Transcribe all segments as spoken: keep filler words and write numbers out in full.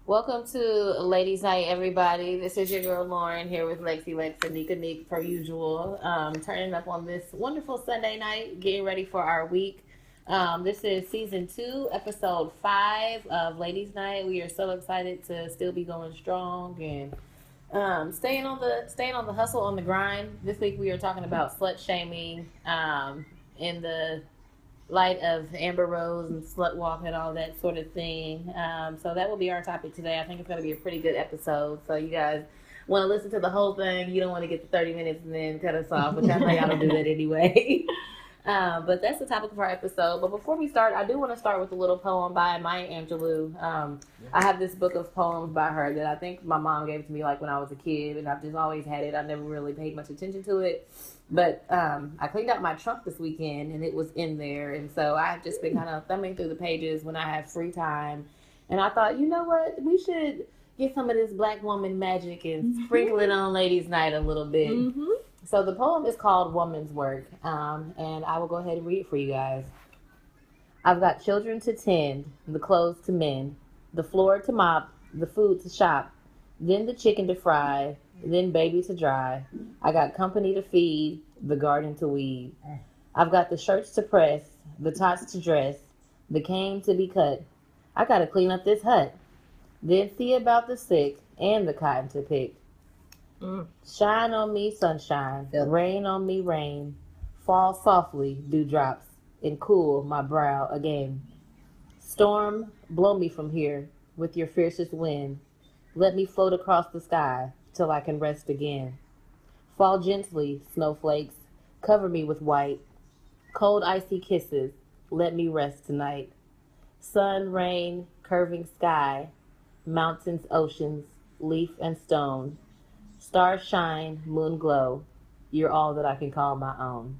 Welcome to Ladies Night, everybody. This is your girl Lauren here with Lexi Lex and Nika Neek, per usual. Um, turning up on this wonderful Sunday night, getting ready for our week. Um, this is season two, episode five of Ladies Night. We are so excited to still be going strong and um, staying on the staying on the hustle, on the grind. This week we are talking about slut shaming um, in the light of Amber Rose and slut walk and all that sort of thing. Um, so that will be our topic today. I think it's going to be a pretty good episode. So you guys want to listen to the whole thing. You don't want to get to thirty minutes and then cut us off, which I know y'all don't do that anyway. Um, but that's the topic of our episode. But before we start, I do want to start with a little poem by Maya Angelou. Um, I have this book of poems by her that I think my mom gave to me like when I was a kid, and I've just always had it. I never really paid much attention to it. But um, I cleaned out my trunk this weekend, and it was in there. And so I've just been kind of thumbing through the pages when I have free time. And I thought, you know what? We should get some of this black woman magic and sprinkle it on Ladies Night a little bit. Mm-hmm. So the poem is called Woman's Work, um, and I will go ahead and read it for you guys. I've got children to tend, the clothes to mend, the floor to mop, the food to shop, then the chicken to fry, then baby to dry. I got company to feed, the garden to weed. I've got the shirts to press, the tots to dress, the cane to be cut. I got to clean up this hut, then see about the sick and the cotton to pick. Mm. Shine on me, sunshine. Yep. Rain on me, rain. Fall softly, dewdrops, and cool my brow again. Storm, blow me from here with your fiercest wind. Let me float across the sky till I can rest again. Fall gently, snowflakes. Cover me with white. Cold, icy kisses. Let me rest tonight. Sun, rain, curving sky. Mountains, oceans, leaf and stone. Stars shine, moon glow. You're all that I can call my own.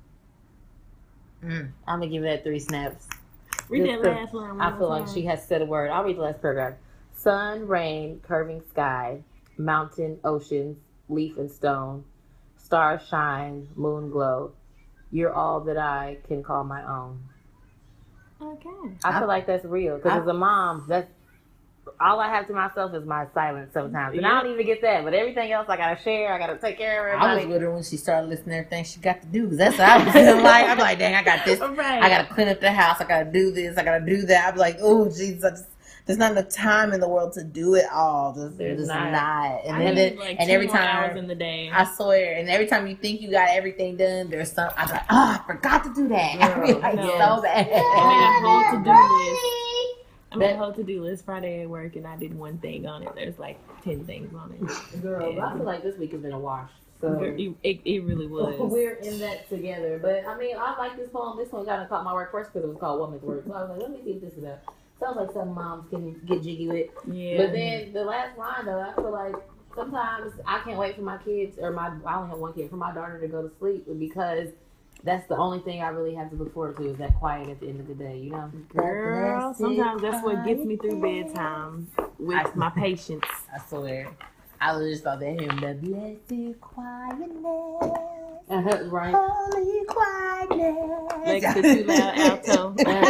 Mm. I'm going to give that three snaps. Read that last one. I feel like she has said a word. I'll read the last paragraph. Sun, rain, curving sky, mountain, oceans, leaf and stone. Stars shine, moon glow. You're all that I can call my own. Okay. I feel I, like that's real. Because as a mom, that's all I have to myself is my silence sometimes. And yeah. I don't even get that. But everything else I got to share. I got to take care of everybody. I was with her when she started listening to everything she got to do. Because that's what I was feeling like. I'm like, dang, I got this. Right. I got to clean up the house. I got to do this. I got to do that. I'm like, oh, Jesus. There's not enough time in the world to do it all. There's, There's just not. not. And I then, like and every time hours in the day. I swear. And every time you think you got everything done, there's some. I'm like, oh, I forgot to do that. Girl, I mean, like, no. so bad. I made a whole to-do list. I made a whole to-do list Friday at work, and I did one thing on it. There's like ten things on it. Girl, yeah. I feel like this week has been a wash. So it, it, it really was. We're in that together. But I mean, I like this poem. This one kind of caught my work first because it was called Woman's Work. So I was like, let me see what this is about. Sounds like some moms can get jiggy with. Yeah. But then the last line though, I feel like sometimes I can't wait for my kids or my I only have one kid for my daughter to go to sleep because that's the only thing I really have to look forward to is that quiet at the end of the day, you know? Girl, sometimes that's what gets me through bedtime with I, my patience. I swear. I was just thought that hymn, the blessed quietness. Uh-huh, right. Holy quietness. Like the too loud alto.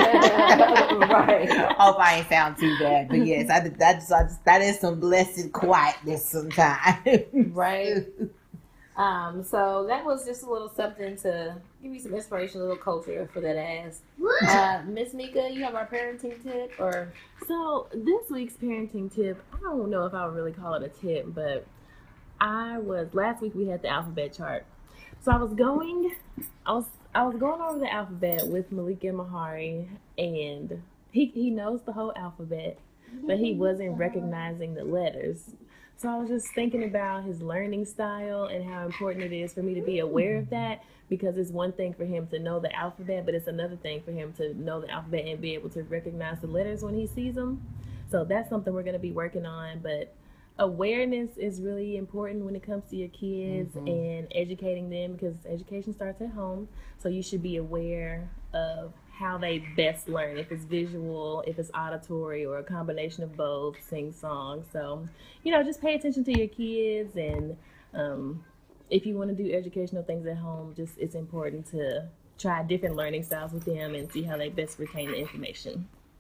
Right. Hope I ain't sound too bad, but yes, I, I just, I just, that is some blessed quietness sometimes. Right. Um, so that was just a little something to give you some inspiration, a little culture for that ass. Uh, Miss Nika, you have our parenting tip or? So this week's parenting tip, I don't know if I would really call it a tip, but I was, last week we had the alphabet chart. So I was going, I was, I was going over the alphabet with Malika Mahari, and he, he knows the whole alphabet, but he wasn't recognizing the letters. So I was just thinking about his learning style and how important it is for me to be aware of that, because it's one thing for him to know the alphabet, but it's another thing for him to know the alphabet and be able to recognize the letters when he sees them. So that's something we're going to be working on. But awareness is really important when it comes to your kids mm-hmm. and educating them, because education starts at home. So you should be aware of how they best learn, if it's visual, if it's auditory, or a combination of both, sing songs. So, you know, just pay attention to your kids, and um, if you want to do educational things at home, just it's important to try different learning styles with them and see how they best retain the information.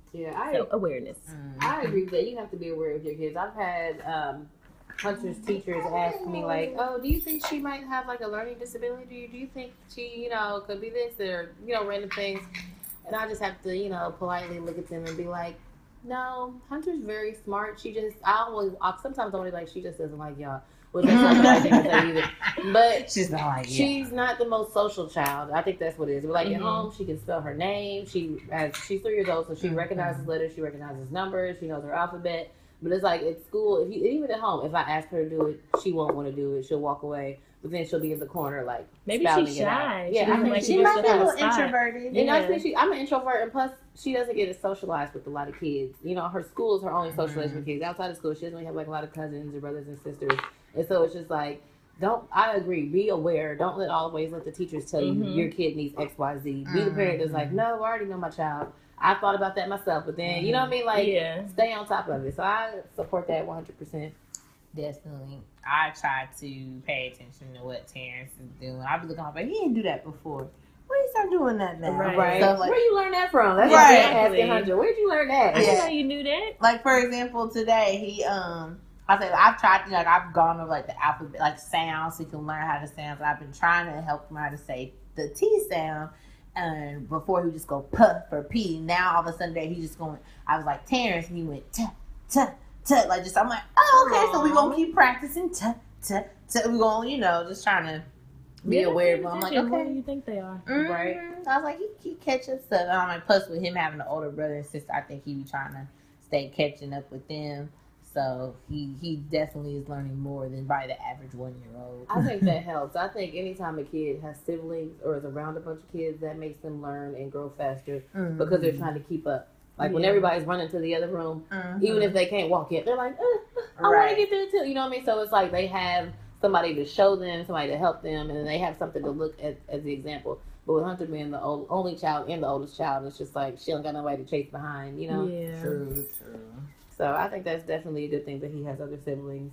Yeah, I so awareness. Mm. I agree with that. You have to be aware of your kids. I've had um, Hunter's teachers ask me like, "Oh, do you think she might have like a learning disability? Do you think she, you know, could be this or you know, random things?" And I just have to, you know, politely look at them and be like, "No, Hunter's very smart. She just, I always, I, sometimes I'm like, she just doesn't like y'all." Which that's not the right thing to say either. But she's not like she's yeah. not the most social child. I think that's what it is. We're like Mhm. at home, she can spell her name. She has, she's three years old, so she Mhm. recognizes letters. She recognizes numbers. She knows her alphabet. But it's like at school, if you, even at home, if I ask her to do it, she won't want to do it. She'll walk away. But then she'll be in the corner like Maybe spouting she's it out. shy. Yeah, She I doesn't think like she, to She just might be a sit little outside. introverted. and I Yeah. think she, I'm an introvert, and plus she doesn't get to socialize with a lot of kids. You know, her school is her only socialization with kids. Outside of school, she doesn't really have like a lot of cousins or brothers and sisters, and so it's just like, don't. I agree. Be aware. Don't let always let the teachers tell you Mhm. your kid needs X, Y, Z. Be the parent that's like, no, I already know my child. I thought about that myself, but then you know what I mean. Like, Yeah. stay on top of it. So I support that one hundred percent. Definitely. I try to pay attention to what Terrence is doing. I'll be looking up, like, he didn't do that before. Why you start doing that now? Right. Right? Stuff like, Where you learn that from? That's Right. right. Asking Hunter, where'd you learn that? I Yeah. didn't know you knew that. like for example, today he um I said I've tried to like I've gone over like the alphabet like sounds so you can learn how to sound. So I've been trying to help him how to say the T sound. And before he would just go puh for P. Now all of a sudden he's just going. I was like Terrence, and he went t t t like just. I'm like, oh okay, so we gonna keep practicing t t t. We gonna you know just trying to be Yeah, aware. pay But I'm like, attention. What okay. do you think they are? Mhm. Right. I was like, he, he catches stuff. And I'm like, plus with him having an older brother and sister, I think he be trying to stay catching up with them. So he he definitely is learning more than probably the average one year old. I think that helps. I think anytime a kid has siblings or is around a bunch of kids, that makes them learn and grow faster because they're trying to keep up. Like when Yeah. everybody's running to the other room, Mhm. even if they can't walk yet, they're like, uh, I want Right. to get there too. You know what I mean? So it's like they have somebody to show them, somebody to help them, and then they have something to look at as the example. But with Hunter being the old, only child and the oldest child, it's just like she don't got nobody to chase behind, you know? Yeah. True, true. So I think that's definitely a good thing that he has other siblings.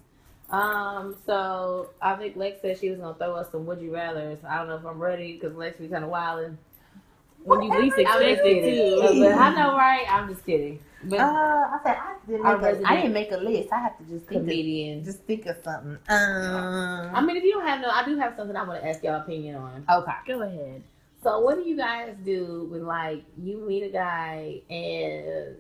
Um, so I think Lex said she was gonna throw us some would you rather's. I don't know if I'm ready because Lex be kind of wilding. When you least I'm just expect it kidding. to. But I know, right? I'm just kidding. But Uh, I said I didn't, Our make a, I resident didn't make a list. I have to just think of, comedian. just think of something. I Um, mean, if you don't have no, I do have something I want to ask your opinion on. okay. Go ahead. So, what do you guys do when, like, you meet a guy and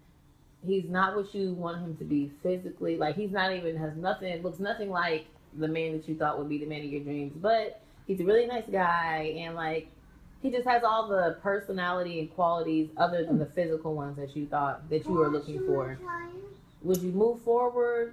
he's not what you want him to be physically? Like, he's not even has nothing, looks nothing like the man that you thought would be the man of your dreams, but he's a really nice guy and like he just has all the personality and qualities other than the physical ones that you thought that you were looking for. Would you move forward?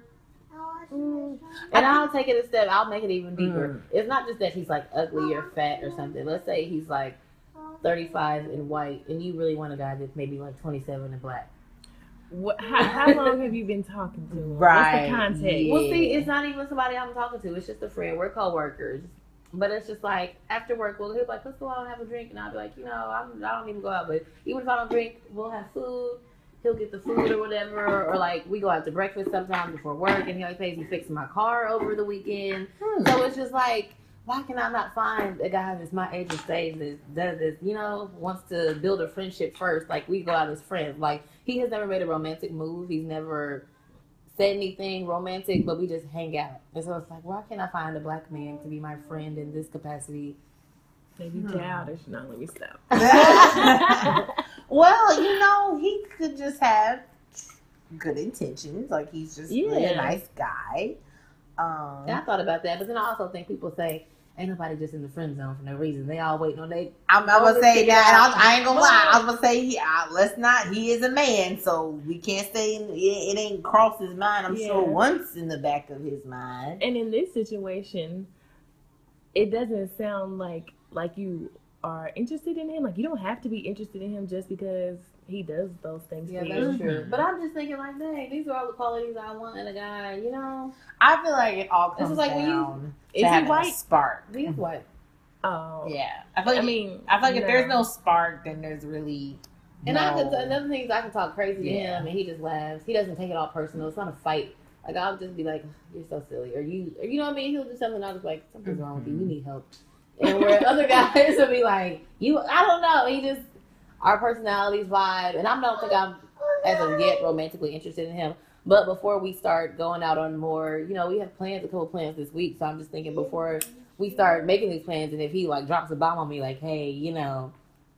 Mm. And I'll take it a step. I'll make it even deeper. Mm. It's not just that he's like ugly or fat or something. Let's say he's like thirty-five and white, and you really want a guy that's maybe like twenty-seven and black. What, how, how long have you been talking to him? Right, What's the context? yeah. Well, see, it's not even somebody I'm talking to. It's just a friend. We're co-workers. But it's just like after work, we'll he'll be like, let's go out and have a drink, and I'll be like, you know, I'm, I don't even go out, but even if I don't drink, we'll have food. He'll get the food or whatever, or, or like we go out to breakfast sometimes before work, and he always pays me fixing my car over the weekend. Hmm. So it's just like, why can I not find a guy that's my age and stage that does this, you know, wants to build a friendship first? Like we go out as friends. Like he has never made a romantic move. He's never said anything romantic, but we just hang out. And so it's like, why can't I find a black man to be my friend in this capacity? Maybe Hmm. childish. No, let me stop. Well, you know, he could just have good intentions. Like he's just really Yeah. a nice guy. Um, And I thought about that, but then I also think people say, ain't nobody just in the friend zone for no reason. They all waiting on they. I'm, I'm gonna Over say figure that. out- and I, I ain't gonna lie. I was gonna say, he, uh, let's not. He is a man, so we can't say it, it ain't crossed his mind. I'm Yeah. sure once in the back of his mind. And in this situation, it doesn't sound like like you are interested in him. Like you don't have to be interested in him just because he does those things Yeah, for that's you. Mhm. true. But I'm just thinking like, dang, these are all the qualities I want in a guy, you know? I feel like it all This comes is like when you- down Is to he having a white? spark. These what? Oh, Yeah, I feel like I mean, I feel like if no. there's no spark, then there's really And no. I can, another thing is I can talk crazy to Yeah. him and he just laughs. He doesn't take it all personal. It's not a fight. Like I'll just be like, you're so silly, or you, or you know what I mean. He'll do something. I was like, something's wrong with you. You need help. And where other guys will be like, you, I don't know. He just our personalities vibe, and I don't think I'm. as of yet romantically interested in him. But before we start going out on more, you know, we have plans, a couple plans this week. So I'm just thinking before we start making these plans, and if he like drops a bomb on me, like, hey, you know,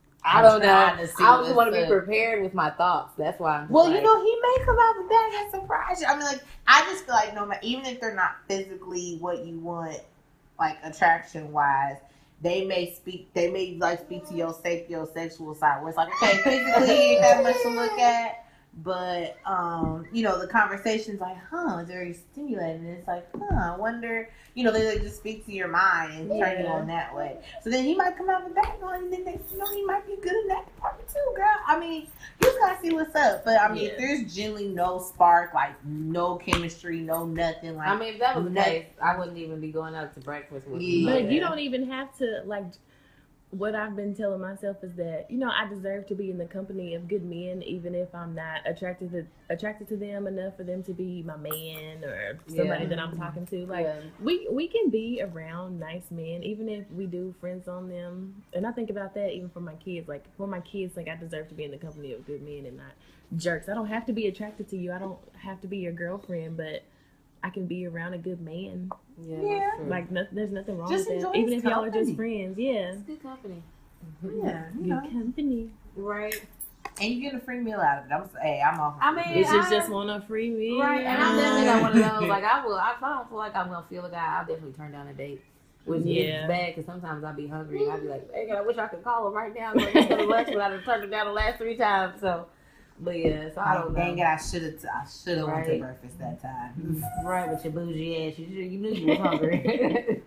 I don't know, I just want to be prepared with my thoughts. That's why. I'm well, like, you know, he may come out the bag and surprise you. I mean, like, I just feel like no matter, even if they're not physically what you want, like attraction wise, they may speak. They may like speak to your sapiosexual side, where it's like, okay, physically ain't that much to look at. But, um, you know, the conversation's like, huh, it's very stimulating. And it's like, huh, I wonder, you know, they, they just speak to your mind and yeah. turn you on that way. So then he might come out the back door and then they, you know, he might be good in that department too, girl. I mean, you just gotta see what's up. But, I mean, yeah. if there's generally no spark, like no chemistry, no nothing, like. I mean, if that was the case, I wouldn't even be going out to breakfast with you. But you don't even have to, like, what I've been telling myself is that, you know, I deserve to be in the company of good men, even if I'm not attracted to attracted to them enough for them to be my man or somebody yeah. that I'm talking to. Like, yeah. we we can be around nice men, even if we do friends on them. And I think about that even for my kids. Like, for my kids, like, I deserve to be in the company of good men and not jerks. I don't have to be attracted to you. I don't have to be your girlfriend, but I can be around a good man. Yeah, yeah. Like no, there's nothing wrong just with that. Even if y'all are just friends, yeah. It's good company. Yeah, good know. company, right? And you get a free meal out of it. I'm hey, I'm off. I mean, it's just just want a free meal, right? And I'm definitely not one of those. Like I will, if I don't feel like I'm gonna feel a guy, I'll definitely turn down a date. Which yeah. is bad because sometimes I'll be hungry and I'll be like, hey, I wish I could call him right now. I'm going to go to lunch, but I've turned him down the last three times. So. But yeah, so I don't know. Dang it, I should have I should have right. went to breakfast that time. Right, with your bougie ass. You, you knew you were hungry.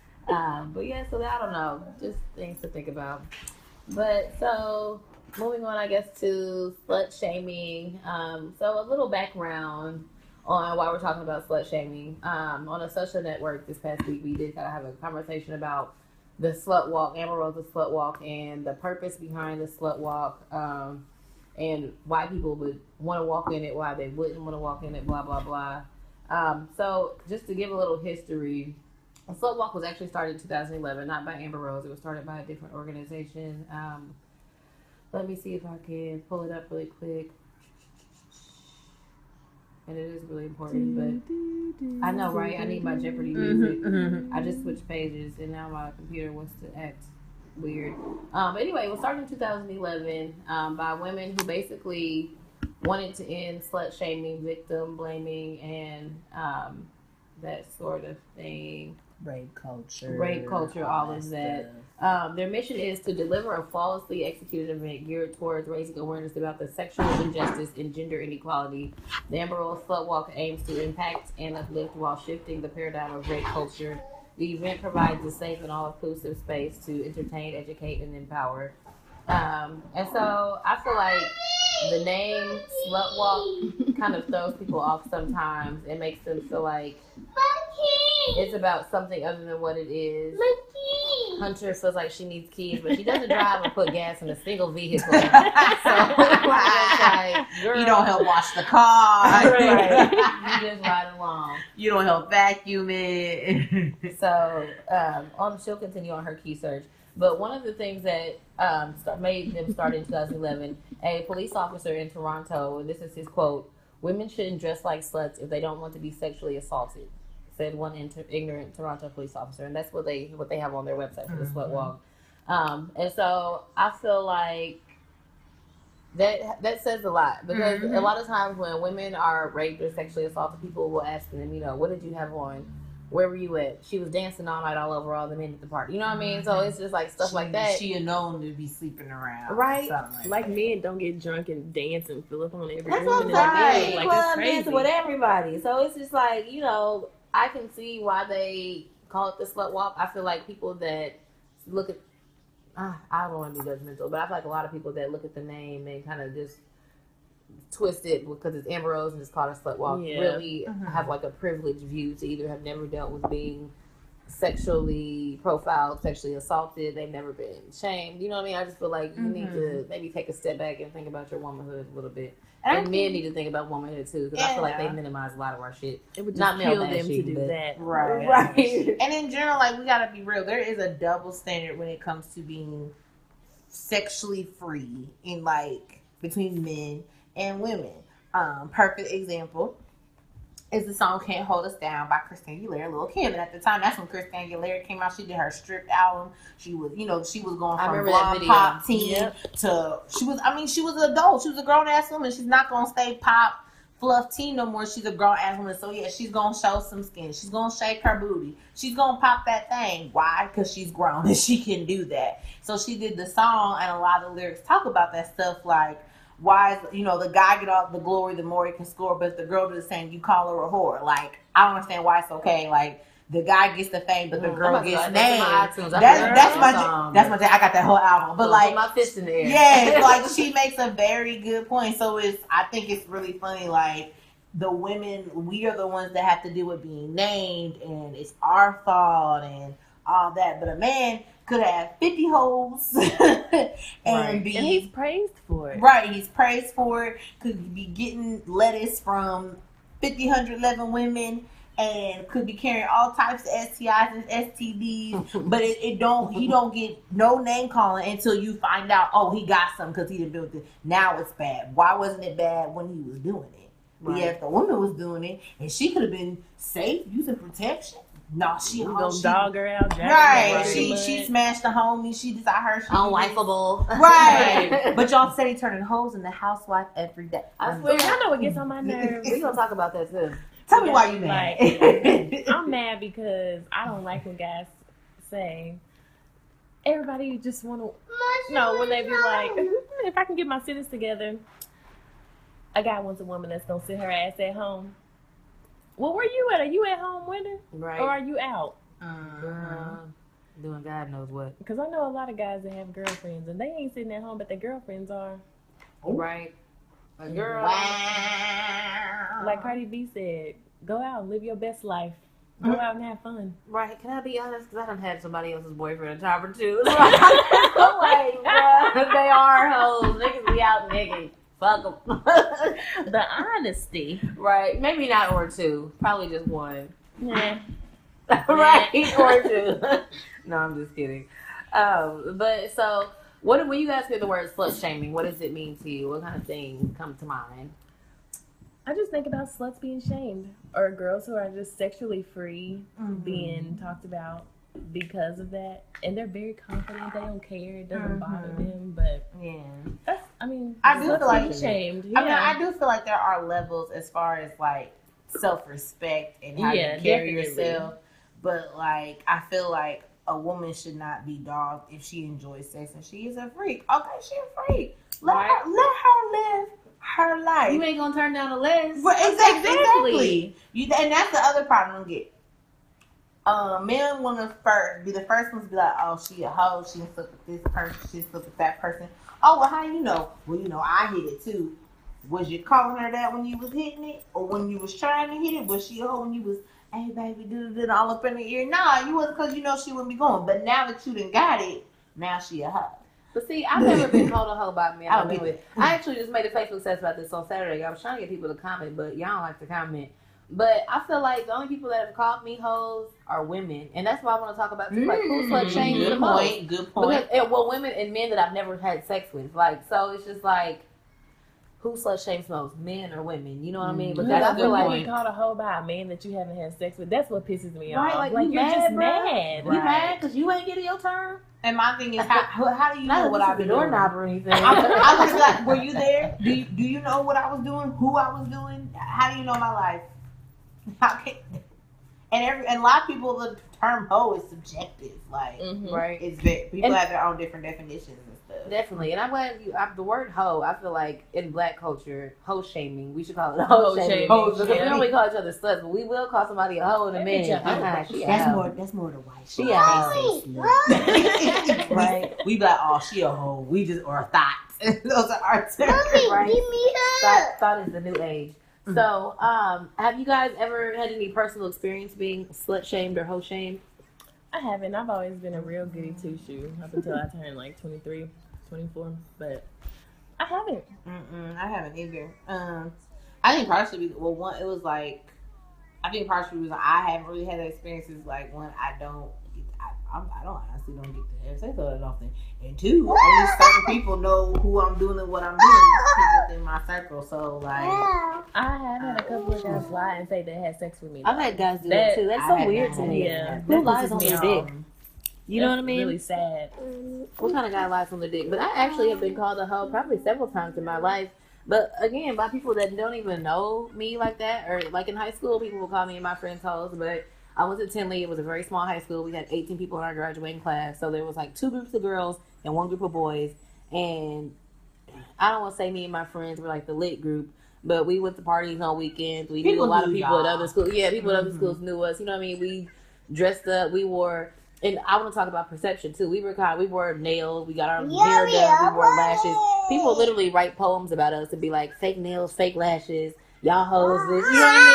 um, but yeah, so I don't know. Just things to think about. But so, moving on, I guess, to slut shaming. Um, so a little background on why we're talking about slut shaming. Um, on a social network this past week, we did kind of have a conversation about the slut walk, Amber Rose's slut walk, and the purpose behind the slut walk. Um, and why people would want to walk in it, why they wouldn't want to walk in it, blah, blah, blah. Um, so just to give a little history, the Slut Walk was actually started in two thousand eleven, not by Amber Rose. It was started by a different organization. Um, let me see if I can pull it up really quick. And it is really important, but I know, right? I need my Jeopardy music. Mm-hmm, mm-hmm. I just switched pages, and now my computer wants to act weird. Um, anyway, it was started in two thousand eleven um, by women who basically wanted to end slut shaming, victim blaming, and um, that sort of thing. Rape culture. Rape culture, all, all of that. Um, their mission is to deliver a flawlessly executed event geared towards raising awareness about the sexual injustice and gender inequality. The Amber Rose Slut Walk aims to impact and uplift while shifting the paradigm of rape culture. The event provides a safe and all-inclusive space to entertain, educate, and empower. Um, and so I feel like the name Slut Walk kind of throws people off sometimes. It makes them feel like it's about something other than what it is. Hunter feels like she needs keys, but she doesn't drive or put gas in a single vehicle. So like, girl, you don't help wash the car. Right. You just ride along. You don't help vacuum it. So um, on, she'll continue on her key search. But one of the things that um, start, made them start in two thousand eleven, a police officer in Toronto, and this is his quote, "Women shouldn't dress like sluts if they don't want to be sexually assaulted," said one inter- ignorant Toronto police officer. And that's what they what they have on their website for the mm-hmm. Slut Walk. Um, and so I feel like that that says a lot, because mm-hmm. a lot of times when women are raped or sexually assaulted, people will ask them, you know, what did you have on? Where were you at? She was dancing all night all over all the men at the party. You know what I mean? So it's just like stuff she, like that. She known to be sleeping around. Right. Like, like men don't get drunk and dance and fill up on every That's woman. What I'm saying. Like, club dancing with everybody. So it's just like, you know, I can see why they call it the Slut Walk. I feel like people that look at, uh, I don't want to be judgmental, but I feel like a lot of people that look at the name and kind of just twist it because it's Amber Rose and it's called a Slut Walk, yeah. really mm-hmm. have like a privileged view to either have never dealt with being sexually profiled, sexually assaulted, they've never been shamed. You know what I mean? I just feel like you mm-hmm. need to maybe take a step back and think about your womanhood a little bit. And, and men need to think about womanhood too, because yeah. I feel like they minimize a lot of our shit. It would just not kill them shit, to do but, that. Right. Right. And in general, like, we gotta be real. There is a double standard when it comes to being sexually free in, like, between men and women. Um, perfect example is the song "Can't Hold Us Down" by Christina Aguilera, Lil' Kim. And at the time, that's when Christina Aguilera came out. She did her stripped album. She was, you know, she was going from blonde pop teen yep. to she was. I mean, she was an adult. She was a grown ass woman. She's not gonna stay pop fluff teen no more. She's a grown ass woman. So yeah, she's gonna show some skin. She's gonna shake her booty. She's gonna pop that thing. Why? Because she's grown and she can do that. So she did the song, and a lot of the lyrics talk about that stuff like. Why is, you know, the guy get all the glory the more he can score, but if the girl does the same, you call her a whore. Like, I don't understand why it's okay. Like, the guy gets the fame, but the girl mm, gets named. That's, that's my song, that's my I got that whole album. But like, my fist in the air. Yeah, like she makes a very good point. So it's I think it's really funny. Like the women, we are the ones that have to deal with being named, and it's our fault and all that. But a man could have fifty hoes and right. be and he's praised for it. Right, he's praised for it. Could be getting lettuce from fifty, one hundred, eleven women and could be carrying all types of S T Is and S T Ds. But it, it don't he don't get no name calling until you find out, oh, he got some because he didn't build it. Now it's bad. Why wasn't it bad when he was doing it? Right. But yeah, if the woman was doing it and she could have been safe using protection. No, she you gonna dog her out. Right. She she smashed the homie. She just I heard she unwifeable. Right. But y'all steady turning hoes in the housewife every day. I swear, I know what gets on my nerves. We gonna talk about that too. Tell me why you mad. Like, I'm mad because I don't like when guys say everybody just want to. No, when they be like, if I can get my sentence together, a guy wants a woman that's gonna sit her ass at home. Well, where you at? Are you at home with her? Right. Or are you out? Uh, doing God knows what. Because I know a lot of guys that have girlfriends and they ain't sitting at home, but their girlfriends are. Right. A girl. Wow. Like Cardi B said, go out and live your best life. Go mm-hmm. out and have fun. Right. Can I be honest? Because I done had somebody else's boyfriend a time or two. I'm like, bruh, they are hoes. Niggas be out naked. Fuck them. The honesty. Right. Maybe not or two. Probably just one. Yeah. Right. Or two. No, I'm just kidding. Um, but so, what when you guys hear the word slut shaming, what does it mean to you? What kind of things come to mind? I just think about sluts being shamed or girls who are just sexually free mm-hmm. being talked about because of that, and they're very confident. They don't care. It doesn't mm-hmm. bother them. But yeah, that's. I mean, I do feel like shamed. Yeah. I mean, I do feel like there are levels as far as like self-respect and how yeah, you carry definitely. yourself. But like, I feel like a woman should not be dogged if she enjoys sex and she is a freak. Okay, she's a freak. Let right. her let her live her life. You ain't gonna turn down the list. Well, exactly. exactly. You, and that's the other problem I get. Um, men want to first be the first ones to be like, oh, she a hoe, she slept with this person, she slept with that person. Oh, well, how you know? Well, you know, I hit it too. Was you calling her that when you was hitting it, or when you was trying to hit it? Was she a hoe when you was, hey baby, do it all up in the ear? Nah, you wasn't, because you know she wouldn't be going. But now that you done got it, now she a hoe. But see, I've never been called a hoe by men. I, I actually just made a Facebook test about this on Saturday. I was trying to get people to comment, but y'all don't like to comment. But I feel like the only people that have called me hoes are women, and that's why I want to talk about too. Like, who slut shames the most? Good point. Good point. Because, well, women and men that I've never had sex with. Like, so it's just like, who slut shames most, men or women? You know what I mean? Because yeah, I feel like you called a hoe by a man that you haven't had sex with. That's what pisses me right, off. Like, like you you're mad, just bro? mad. You right. mad because you ain't getting your turn? And my thing is, how, how do you know what I've been doing? Doorknob or anything. I, I was like, were you there? Do you, do you know what I was doing? Who I was doing? How do you know my life? How can, and every and a lot of people, the term hoe is subjective. Like, mm-hmm. right? It's very, people and have their own different definitions and stuff. Definitely, and I'm glad you. I, the word hoe, I feel like in Black culture, hoe shaming. We should call it hoe, hoe shaming. Hoes, because yeah. we don't really call each other sluts, but we will call somebody a hoe in a minute. Uh-huh. That's more. That's more the white. She a hoe, right? We be like, oh, she a hoe. We just or a thought. Those are our terms. Right? Give me thought, thought is the new age. Mm-hmm. So, um, have you guys ever had any personal experience being slut shamed or hoe shamed? I haven't. I've always been a real goody two shoe up until I turned like twenty-three, twenty-four. But I haven't. Mm-mm, I haven't either. Um, I think partially, well, one, it was like, I think partially was I haven't really had experiences like when I don't, I I'm, I don't honestly don't get to have sex all that often. And two, only certain people know who I'm doing and what I'm doing. That's people within my circle. So like, I have had a couple of guys lie and say they had sex with me. I've had guys do that that too. That's so weird to me. Yeah, who lies on their dick? You know what I mean? Really sad. What kind of guy lies on the dick? But I actually have been called a hoe probably several times in my life. But again, by people that don't even know me like that, or like in high school, people will call me and my friends hoes. But I went to Tinley. It was a very small high school. We had eighteen people in our graduating class. So there was like two groups of girls and one group of boys. And I don't want to say me and my friends were like the lit group, but we went to parties on weekends. We People knew a lot of knew people y'all. at other schools. Yeah, people at other Mhm. schools knew us. You know what I mean? We dressed up. We wore, and I want to talk about perception too. We were kind of, we wore nails. We got our hair done. We wore lashes. People literally write poems about us and be like, fake nails, fake lashes, y'all hoes this. You know what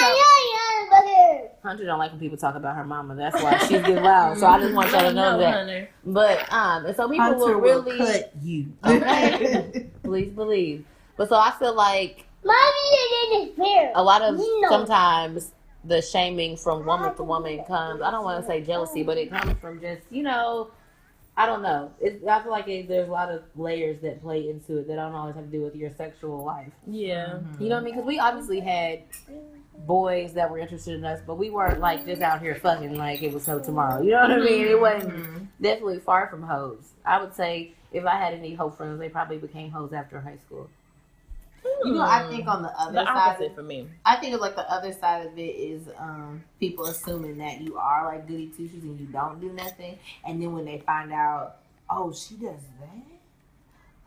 I mean? And so, Hunter don't like when people talk about her mama. That's why she's getting loud. So I just want y'all to know that. Hunter. But um, and so people Hunter will will really cut you. Okay. Please believe. But so I feel like Mommy didn't fear. a lot of No. sometimes the shaming from woman to woman comes. I don't want to say jealousy, but it comes from just you know. I don't know. It, I feel like it, there's a lot of layers that play into it that don't always have to do with your sexual life. Yeah. You know what I mean? Because we obviously had boys that were interested in us, but we weren't like just out here fucking like it was so tomorrow. You know what I mean? It wasn't Mhm. definitely far from hoes. I would say if I had any hoe friends, they probably became hoes after high school. You know, I think on the other The side, opposite for me. I think it's like the other side of it is um, people assuming that you are like goody two shoes and you don't do nothing, and then when they find out, oh, she does that.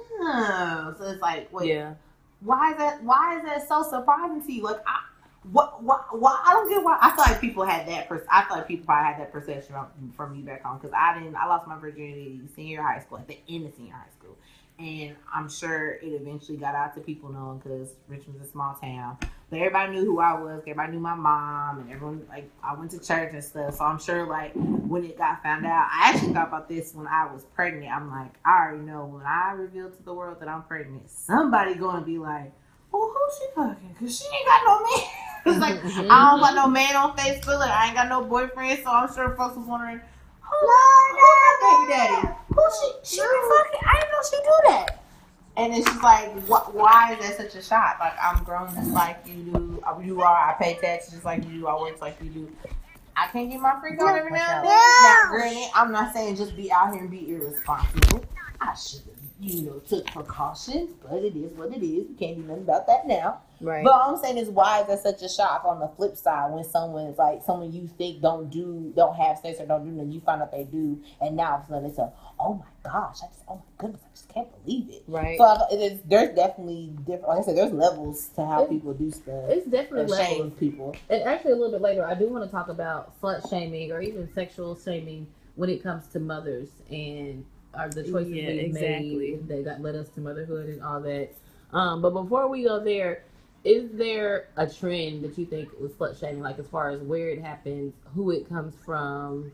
Oh, so it's like, wait, Yeah. why is that? Why is that so surprising to you? Like, I, what, what, why? I don't get why. I feel like people had that. Per- I feel like people probably had that perception from, from me back home because I didn't. I lost my virginity senior high school, at the end of senior high school. And I'm sure it eventually got out to people knowing because Richmond's a small town. But everybody knew who I was. Everybody knew my mom. And everyone, like, I went to church and stuff. So I'm sure, like, when it got found out, I actually thought about this when I was pregnant. I'm like, I already know when I reveal to the world that I'm pregnant, somebody going to be like, well, who's she fucking? Because she ain't got no man. It's like, I don't got no man on Facebook. Like, I ain't got no boyfriend. So I'm sure folks was wondering, who, who her baby daddy? Who she? She be fucking. I didn't know she do that. And it's just like, wh- why is that such a shock? Like, I'm grown just like you do. Uh, You are. I pay taxes just like you do. I work just like you do. I can't get my freak on every now and then. Now, granted, I'm not saying just be out here and be irresponsible. I should have, you know, took precautions, but it is what it is. We can't do nothing about that now. Right. But all I'm saying is, why is that such a shock on the flip side when someone is like, someone you think don't do, don't have sex or don't do nothing, you find out they do, and now all of a sudden it's a, oh my gosh, I just, oh my goodness, I just can't believe it. Right. So I- it is, there's definitely different, like I said, there's levels to how It- people do stuff. It's definitely That shame levels. people. And actually, a little bit later, I do want to talk about slut shaming or even sexual shaming when it comes to mothers and are the choices Yeah, we've exactly. made that got led us to motherhood and all that. Um, but before we go there, is there a trend that you think was slut shaming, like as far as where it happens, who it comes from,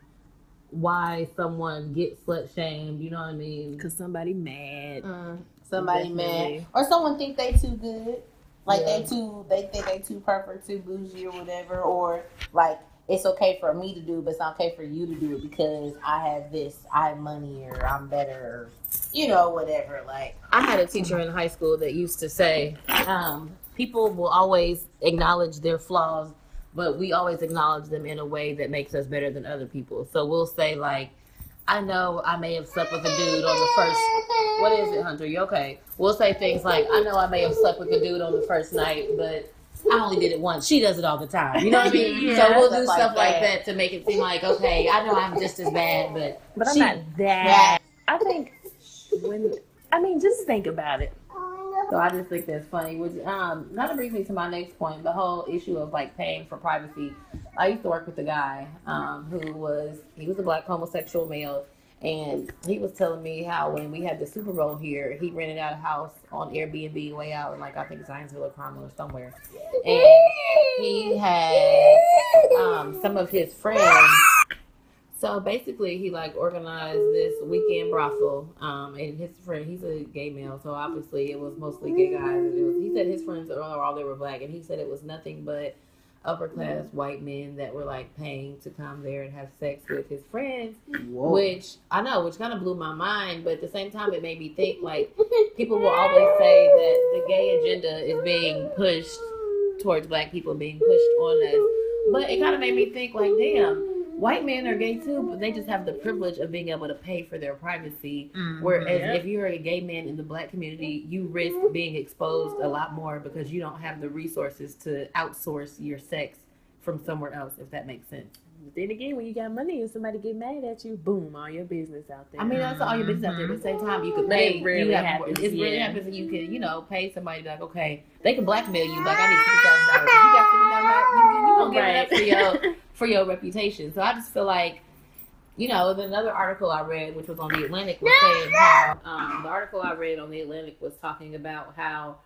why someone gets slut shamed? You know what I mean? Because somebody mad. Mm, somebody Definitely. mad, or someone think they too good, like Yeah. they too, they think they too perfect, too bougie, or whatever, or like it's okay for me to do, but it's not okay for you to do it because I have this, I have money, or I'm better, or you know, whatever. Like, I had a teacher in high school that used to say, um, people will always acknowledge their flaws, but we always acknowledge them in a way that makes us better than other people. So we'll say, like, I know I may have slept with a dude on the first, what is it, Hunter? You okay? We'll say things like, I know I may have slept with a dude on the first night, but I only did it once. She does it all the time. You know what I mean? Yeah, so we'll do stuff stuff like like that. that to make it seem like, okay, I know I'm just as bad, but, But I'm she- not that. I think when, I mean, just think about it. So I just think that's funny. Which um, kind of brings me to my next point: the whole issue of like paying for privacy. I used to work with a guy um, who was he was a black homosexual male, and he was telling me how when we had the Super Bowl here, he rented out a house on Airbnb way out in like I think Zionsville or Carmel or somewhere, and he had um, some of his friends. So basically, he like organized this weekend brothel, um, and his friend, he's a gay male, so obviously it was mostly gay guys. And it was, he said his friends are all, all they were black, and he said it was nothing but upper class white men that were like paying to come there and have sex with his friends. Whoa. Which I know, which kind of blew my mind, but at the same time, it made me think like people will always say that the gay agenda is being pushed towards black people, being pushed on us. But it kind of made me think like, damn, white men are gay too, but they just have the privilege of being able to pay for their privacy. Mm-hmm. Whereas yeah. if you're a gay man in the black community, you risk being exposed a lot more because you don't have the resources to outsource your sex from somewhere else, if that makes sense. But then again, when you got money and somebody get mad at you, boom, all your business out there. I mean, that's all your business out there. But at the same time, you could pay. Really you have, happens, it's really yeah. happens that you can, you know, pay somebody like, okay, they can blackmail you. Like, I need fifty thousand dollars. If you got fifty thousand dollars, you can, you gonna right. give it up for your for your reputation. So I just feel like, you know, then another article I read, which was on the Atlantic, was saying how um, the article I read on the Atlantic was talking about how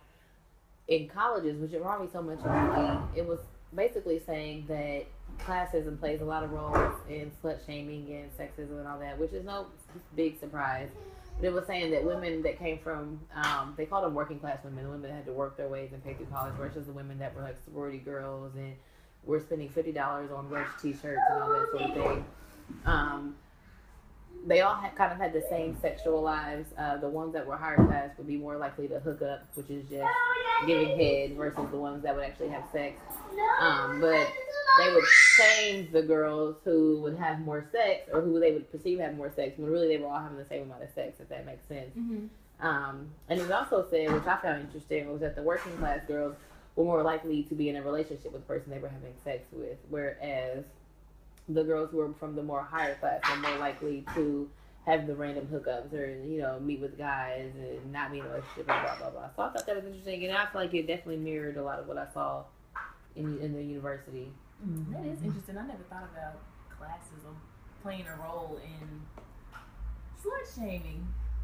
in colleges, which are already so much of it was basically saying that classism plays a lot of roles in slut shaming and sexism and all that, which is no big surprise. But it was saying that women that came from, um, they called them working class women, the women that had to work their ways and pay through college, versus the women that were like sorority girls and were spending fifty dollars on Rush t-shirts and all that sort of thing. Um, they all had, kind of had the same sexual lives. Uh, the ones that were higher class would be more likely to hook up, which is just giving head, versus the ones that would actually have sex. Um, but they would shame the girls who would have more sex, or who they would perceive to have more sex, when really they were all having the same amount of sex, if that makes sense. Mm-hmm. Um, and it also said, which I found interesting, was that the working class girls were more likely to be in a relationship with the person they were having sex with, whereas the girls who were from the more higher class were more likely to have the random hookups, or, you know, meet with guys and not be in a relationship and blah, blah, blah. So I thought that was interesting, and I feel like it definitely mirrored a lot of what I saw in in the university. Mm-hmm. That is interesting. I never thought about classism playing a role in slut shaming.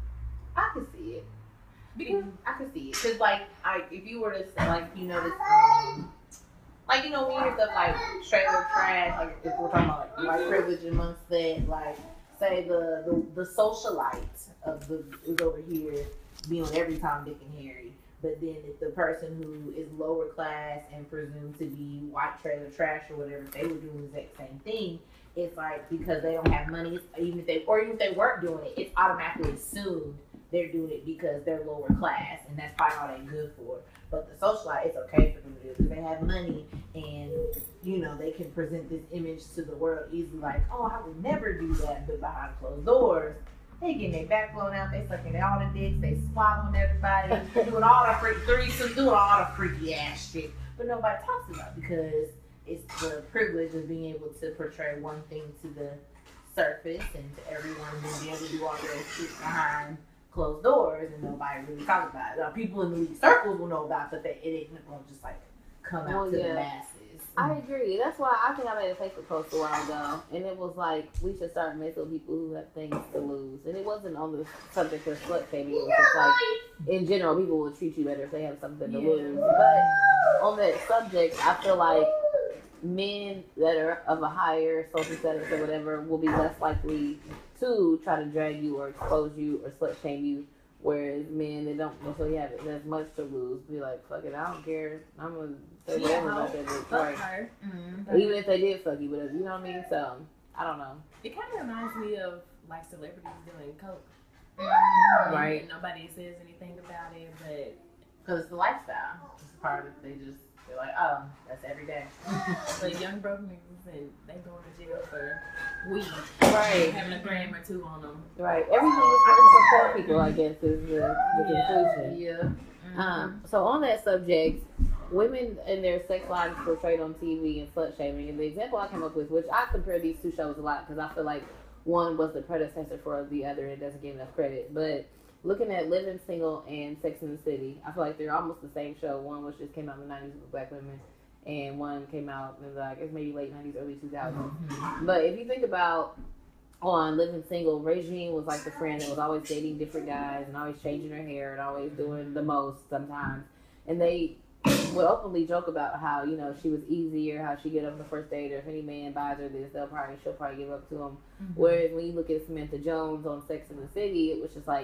I could see it. Because I could see it. Because, like, I, if you were to, like, you notice, um, like, you know, when you hear stuff like trailer trash, like, if we're talking about, like, white privilege amongst that, like, say the, the, the socialite of the, is over here be on every Tom, Dick, and Harry. But then if the person who is lower class and presumed to be white trailer trash or whatever, if they were doing the exact same thing, it's like, because they don't have money, even if they, or even if they weren't doing it, it's automatically assumed they're doing it because they're lower class, and that's probably all they're good for. But the socialite, it's okay for them to do it because they have money, and, you know, they can present this image to the world easily, like, oh, I would never do that, but behind closed doors, they getting their back blown out, they sucking all the dicks, they swallowing everybody, doing all the freaky threesomes, doing all the freaky ass shit. But nobody talks about it because it's the privilege of being able to portray one thing to the surface and to everyone, and then be able to do all their shit behind closed doors, and nobody really talks about it. Now, people in the elite circles will know about it, but they, it ain't gonna just like come out well, to yeah. the masses. I agree. That's why I think I made a Facebook post a while ago, and it was like, we should start messing with people who have things to lose. And it wasn't on the subject of slut shaming. It was just like, in general, people will treat you better if they have something to yeah. lose. But on that subject, I feel like men that are of a higher social status or whatever will be less likely to try to drag you or expose you or slut shame you. Whereas men that don't necessarily have as much to lose be like, fuck it, I don't care. I'm going to say whatever about that bitch. Right. Mm-hmm. Even if they did fuck you, whatever. You know what I mean? So, I don't know. It kind of reminds me of, like, celebrities doing coke. Mm-hmm. Right. And nobody says anything about it, but... Because it's the lifestyle. It's part of it. They just, they're like, oh, that's every day. But young broke niggas, and they going to jail for weed. Right. Having a gram or two on them. Right. Everything is for poor people, I guess, is the, the yeah. conclusion. Yeah. Mm-hmm. Um, so on that subject, women and their sex lives portrayed on T V and slut shaming, and the example I came up with, which I compare these two shows a lot because I feel like one was the predecessor for the other and it doesn't get enough credit. But looking at Living Single and Sex and the City, I feel like they're almost the same show. One was just came out in the nineties with black women, and one came out in the, I guess maybe late nineties, early two thousands. Mm-hmm. But if you think about on Living Single, Regine was like the friend that was always dating different guys and always changing her hair and always doing the most sometimes. And they would openly joke about how, you know, she was easy or how she get up on the first date, or if any man buys her this, they'll probably she'll probably give up to him. Mm-hmm. Whereas when you look at Samantha Jones on Sex and the City, it was just like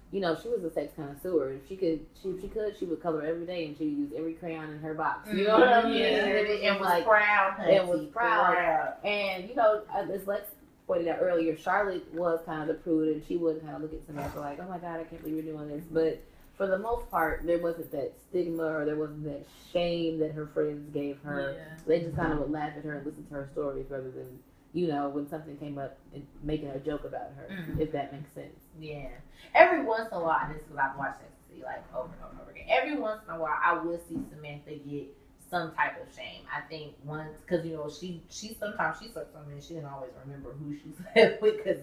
you know, she was a sex connoisseur. If she could, she, if she could, she would color every day, and she would use every crayon in her box. You know what I mean? Yeah. And, it, And and was like, proud. and was Hunty, proud. proud. And you know, as Lex pointed out earlier, Charlotte was kind of the prude, and she would kind of look at Samantha like, "Oh my God, I can't believe you're doing this." But for the most part, there wasn't that stigma or there wasn't that shame that her friends gave her. Yeah. They just kind of would laugh at her and listen to her stories rather than, you know, when something came up and making a joke about her, Mm. if that makes sense. Yeah. Every once in a while, and this is because I've watched Sex and the City like over and over and over again. Every once in a while, I will see Samantha get some type of shame. I think once, because you know, she she sometimes she slept on me and she didn't always remember who she slept with because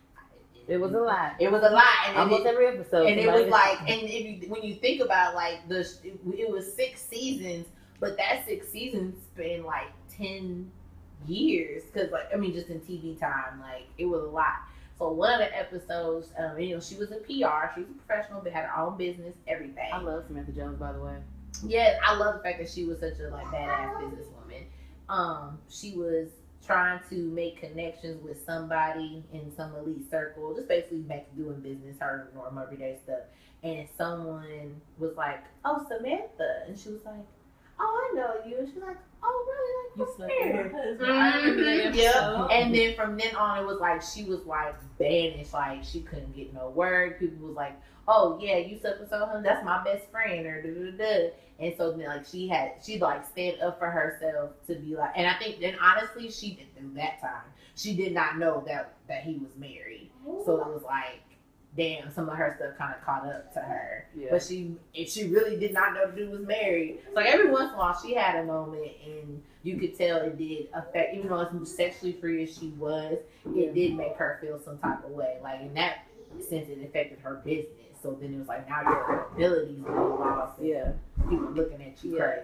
It was a lie. it was a lie. And Almost it, every episode. and it somebody- was like, and if you, when you think about like the, it, it was six seasons, but that six seasons spanned like ten years, because like I mean, just in T V time, like it was a lot. So one of the episodes, um, you know, she was in P R, she was a professional, but had her own business, everything. I love Samantha Jones, by the way. Yeah, I love the fact that she was such a like badass businesswoman. Um, she was trying to make connections with somebody in some elite circle, just basically back to doing business, her normal everyday stuff. And someone was like, "Oh, Samantha," and she was like, "Oh, I know you." And she's like, "Oh, really? Like, You what's slept with there?" my husband. I remember that Mhm, Yep. episode. And then from then on, it was like she was like banished, like she couldn't get no work. People was like, "Oh yeah, you slept with so him? That's my best friend," or da da da. And so then like she had she like stand up for herself to be like, and I think then honestly she didn't do that time. She did not know that that he was married, so it was like, damn, some of her stuff kind of caught up to her. Yeah. But she, if she really did not know the dude was married. So like every once in a while, she had a moment, and you could tell it did affect. Even though as sexually free as she was, it did make her feel some type of way. Like in that sense, it affected her business. So then it was like now your abilities being lost. And Yeah. people looking at you Yeah. crazy.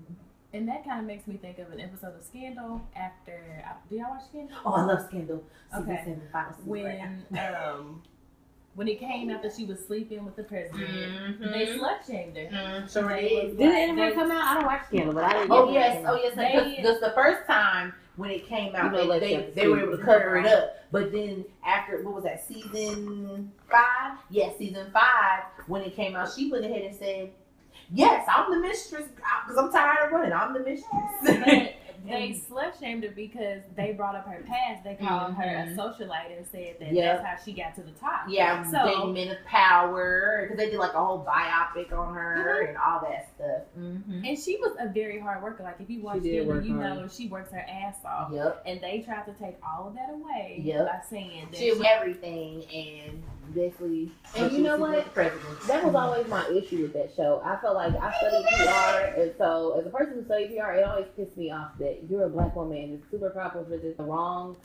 And that kind of makes me think of an episode of Scandal after. Do y'all watch Scandal? Oh, I love Scandal. Season Okay. seven, final season right When um when it came after she was sleeping with the president, Mhm. they slut shamed her. Mm, sure They did. was Did it like- ever they- come out? I don't watch Scandal, but I didn't. Oh get yes, it. oh yes. They- Because the first time when it came out, You know, they, like they, that they were able to season. cover it up. But then after, what was that, season five? Yes, season five. When it came out, she went ahead and said, "Yes, I'm the mistress because I'm tired of running. I'm the mistress." But they slut shamed her because they brought up her past. They called her a Mhm. socialite and said that Yep. that's how she got to the top. Yeah, So- dating men of power, because they did like a whole biopic on her Mhm. and all that stuff. Mm-hmm. And she was a very hard worker. Like if you watch did Scandal, work you hard. know she works her ass off. Yep. And they tried to take all of that away Yep. by saying that She was everything and basically. And you she know was what? the president. That was always my issue with that show. I felt like I studied P R, and so as a person who studied P R, it always pissed me off that you're a black woman and it's super proper for this wrong,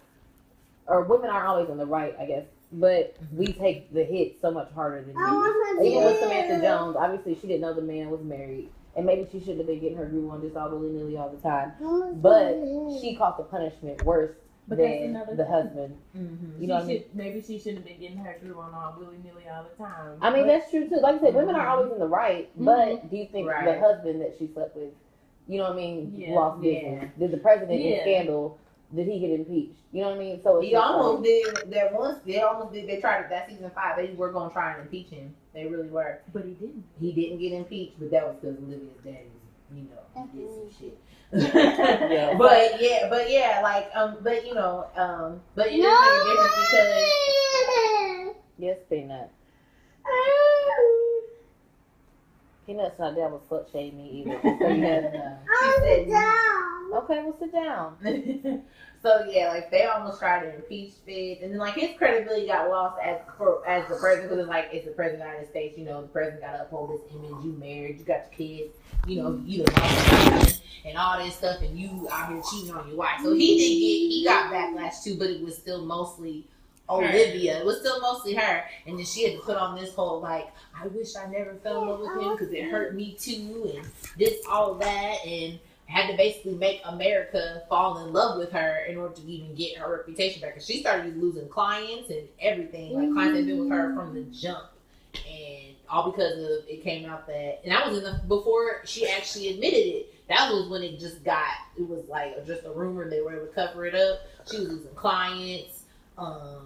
or women aren't always in the right, I guess, but we take the hit so much harder than you. Even with Samantha Jones, obviously she didn't know the man was married, and maybe she shouldn't have been getting her groove on just all willy nilly all the time. But she caught the punishment worse But that's than another the thing. husband. Mm-hmm. You know what I she mean? should, maybe she shouldn't have been getting her groove on all willy nilly all the time. I mean, But- that's true too. Like I said, women are always in the right, but do you think Right. the husband that she slept with, you know what I mean, Yeah. lost Yeah. business? Did the president Yeah. in Scandal, did he get impeached? You know what I mean? So it's He just almost like, did that once. They almost did. They tried it that season five. They were gonna try and impeach him. They really were. But he didn't. He didn't get impeached, but that was because Olivia's dad was, you know, he did some shit. Yeah. But yeah, but yeah, like um, but you know, um, but it is No. make a difference because yes, Peanut. Peanut's not down with slut shame me either. So you have, she said. okay, well sit down. So yeah, like they almost tried to impeach Fitz, and then like his credibility got lost as for as the president because it's like it's the president of the United States. You know, the president got to uphold his image. You married, you got your kids. You know, you the boss and all this stuff, and you out here cheating on your wife. So he did get he got backlash too, but it was still mostly Olivia. It was still mostly her, and then she had to put on this whole like, I wish I never fell in love with him because it hurt me too, and this all that, and had to basically make America fall in love with her in order to even get her reputation back. Because she started losing clients and everything. Like clients had been with her from the jump, and all because of it came out that, and that was in the, before she actually admitted it. That was when it just got. It was like just a rumor. They were able to cover it up. She was losing clients. Um,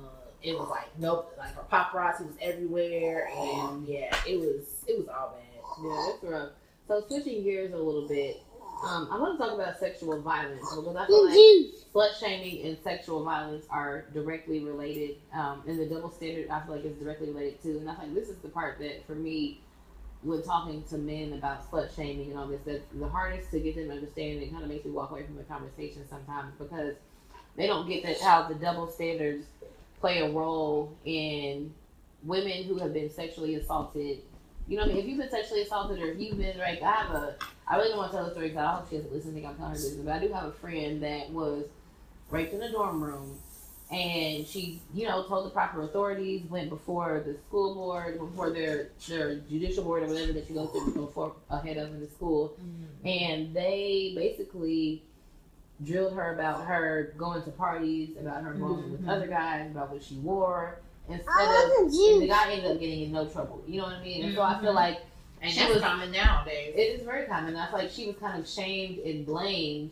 it was like nope, like her paparazzi was everywhere, and yeah, it was it was all bad. Yeah, it's rough. So switching gears a little bit, um, I want to talk about sexual violence because I feel like slut shaming and sexual violence are directly related, um, and the double standard I feel like is directly related too. And I think this is the part that for me, when talking to men about slut shaming and all this, that's the hardest to get them to understand. It kind of makes me walk away from the conversation sometimes because they don't get that how the double standards play a role in women who have been sexually assaulted. You know what I mean? If you've been sexually assaulted or if you've been raped, I have a, I really don't want to tell the story because I hope she doesn't listen. I think I'm telling her business, but I do have a friend that was raped in a dorm room, and she, you know, told the proper authorities, went before the school board, before their their judicial board or whatever that you go through before ahead of in the school, mm-hmm. and they basically drilled her about her going to parties, about her going mm-hmm. with other guys, about what she wore. Instead of, and the guy ended up getting in no trouble. You know what I mean? And mm-hmm. so I feel like, and she that's was common nowadays. It is very common. And I feel like she was kind of shamed and blamed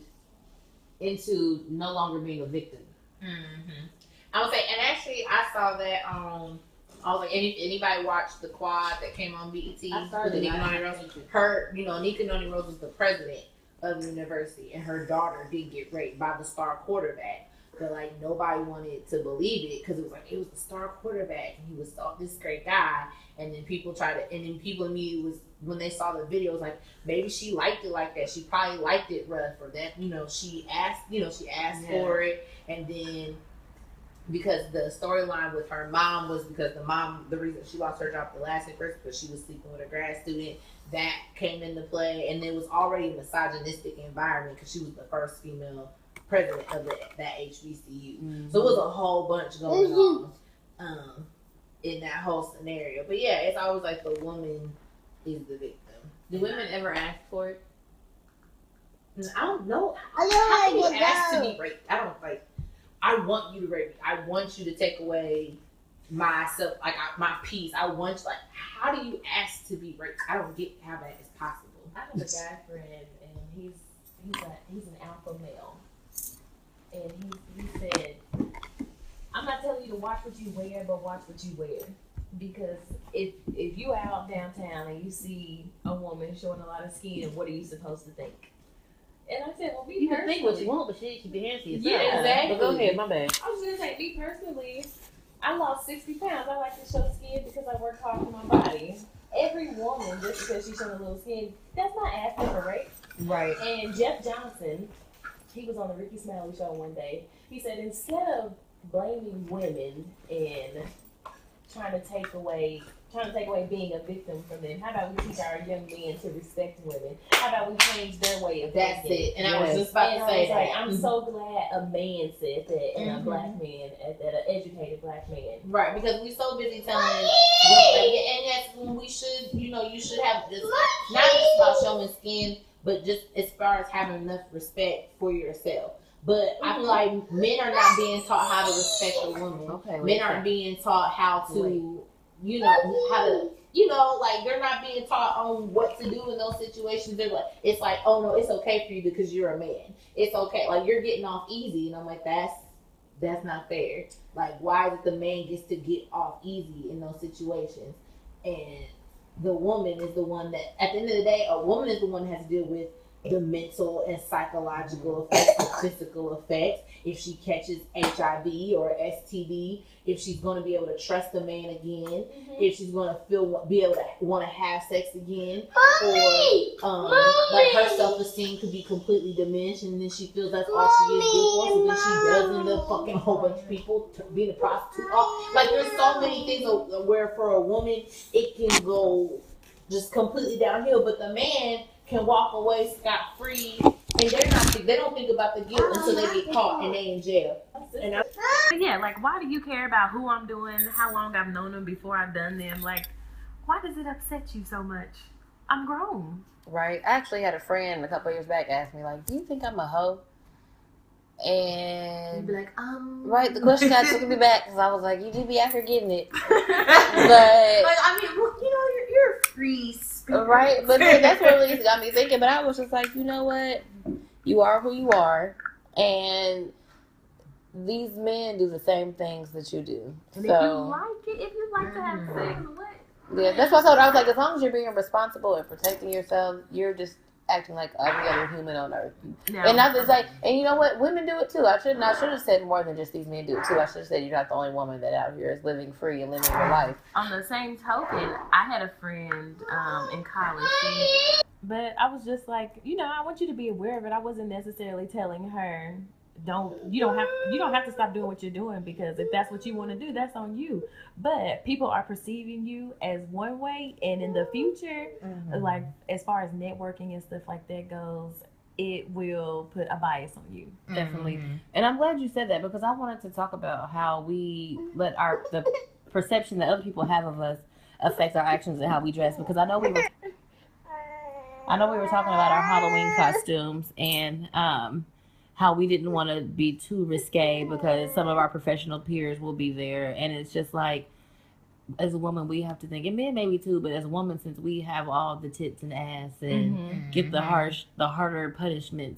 into no longer being a victim. Mm-hmm. I would say, and actually, I saw that. Um, I was like, any, anybody watched the quad that came on B E T? I started. Nika Noni Rose. Her, you know, Nika Noni Rose was the president of the university, and her daughter did get raped by the star quarterback. But like nobody wanted to believe it because it was like it was the star quarterback and he was oh, this great guy, and then people tried to, and then people immediately was when they saw the video was like maybe she liked it like that. She probably liked it rough or that, you know, she asked, you know, she asked yeah. for it, and then because the storyline with her mom was because the mom the reason she lost her job the last day first because she was sleeping with a grad student that came into play, and it was already a misogynistic environment because she was the first female president of the, that H B C U. Mm-hmm. So it was a whole bunch going on um, in that whole scenario. But yeah, it's always like the woman is the victim. Do women ever ask for it? I don't know. I How don't can you ask to be raped? I don't like. I want you to rape me. I want you to take away myself, like I, my peace. I want you, like. How do you ask to be raped? I don't get how that is possible. I have a guy friend, and he's he's a he's an alpha male. And he, he said, I'm not telling you to watch what you wear, but watch what you wear. Because if if you out downtown and you see a woman showing a lot of skin, what are you supposed to think? And I said, well, me you personally. You can think what you want, but shit, keep your hands to yourself. Yeah, exactly. But go ahead, my bad. I was going to say, me personally, I lost sixty pounds. I like to show skin because I work hard for my body. Every woman, just because she's showing a little skin, that's not asking for rape. Right. And Jeff Johnson, he was on the Ricky Smiley show one day. He said instead of blaming women and trying to take away, trying to take away being a victim from them, how about we teach our young men to respect women? How about we change their way of That's thinking? it. And yes. I was just about and to say that. Like, I'm so glad a man said that, and mm-hmm. a black man, that an educated black man. Right, because we're so busy telling, and that's when we should, you know, you should have just not just about showing skin, but just as far as having enough respect for yourself. But mm-hmm. I feel like men are not being taught how to respect a woman. Okay, men aren't being taught how to, wait. you know, how to, you know, like they're not being taught on what to do in those situations. They're like, it's like, oh no, it's okay for you because you're a man. It's okay, like you're getting off easy, and I'm like, that's that's not fair. Like, why is it the man gets to get off easy in those situations, and the woman is the one that, at the end of the day, a woman is the one that has to deal with the mental and psychological effects, the physical effects. If she catches H I V or S T D, if she's going to be able to trust a man again, mm-hmm. if she's going to feel be able to want to have sex again, Mommy! or um, Mommy! like her self-esteem could be completely diminished, and then she feels that's all she is good for. So then she does end up fucking a whole bunch of people, to being a prostitute. Oh, like there's so many things where for a woman it can go just completely downhill, but the man can walk away scot free, and they're not. They don't think about the guilt until they get caught and they in jail. And I, yeah, like why do you care about who I'm doing, how long I've known them before I've done them? Like, why does it upset you so much? I'm grown. Right. I actually had a friend a couple of years back ask me, like, do you think I'm a hoe? And you'd be like, um, right. The question got took me back because I was like, you do be out here getting it, but like, I mean, well, you know, you're, you're a free spirit. Right. But then that's what really got me thinking. But I was just like, you know what? You are who you are, and these men do the same things that you do. And so if you like it, if you like to have sex, what? Yeah, that's why I told her, I was like, as long as you're being responsible and protecting yourself, you're just acting like every other human on earth. Yeah. And I was like, and you know what? Women do it too. I should I should have said more than just these men do it too. I should have said you're not the only woman that out here is living free and living your life. On the same token, I had a friend um, in college, she, but I was just like, you know, I want you to be aware of it. I wasn't necessarily telling her, don't you don't have you don't have to stop doing what you're doing, because if that's what you want to do, that's on you. But people are perceiving you as one way, and in the future, mm-hmm. like as far as networking and stuff like that goes, it will put a bias on you. Definitely. Mm-hmm. And I'm glad you said that, because I wanted to talk about how we let our the perception that other people have of us affect our actions and how we dress. Because I know we were I know we were talking about our Halloween costumes and um how we didn't want to be too risque because some of our professional peers will be there. And it's just like, as a woman, we have to think, and men maybe too, but as a woman, since we have all the tits and ass and mm-hmm. get the harsh, the harder punishments,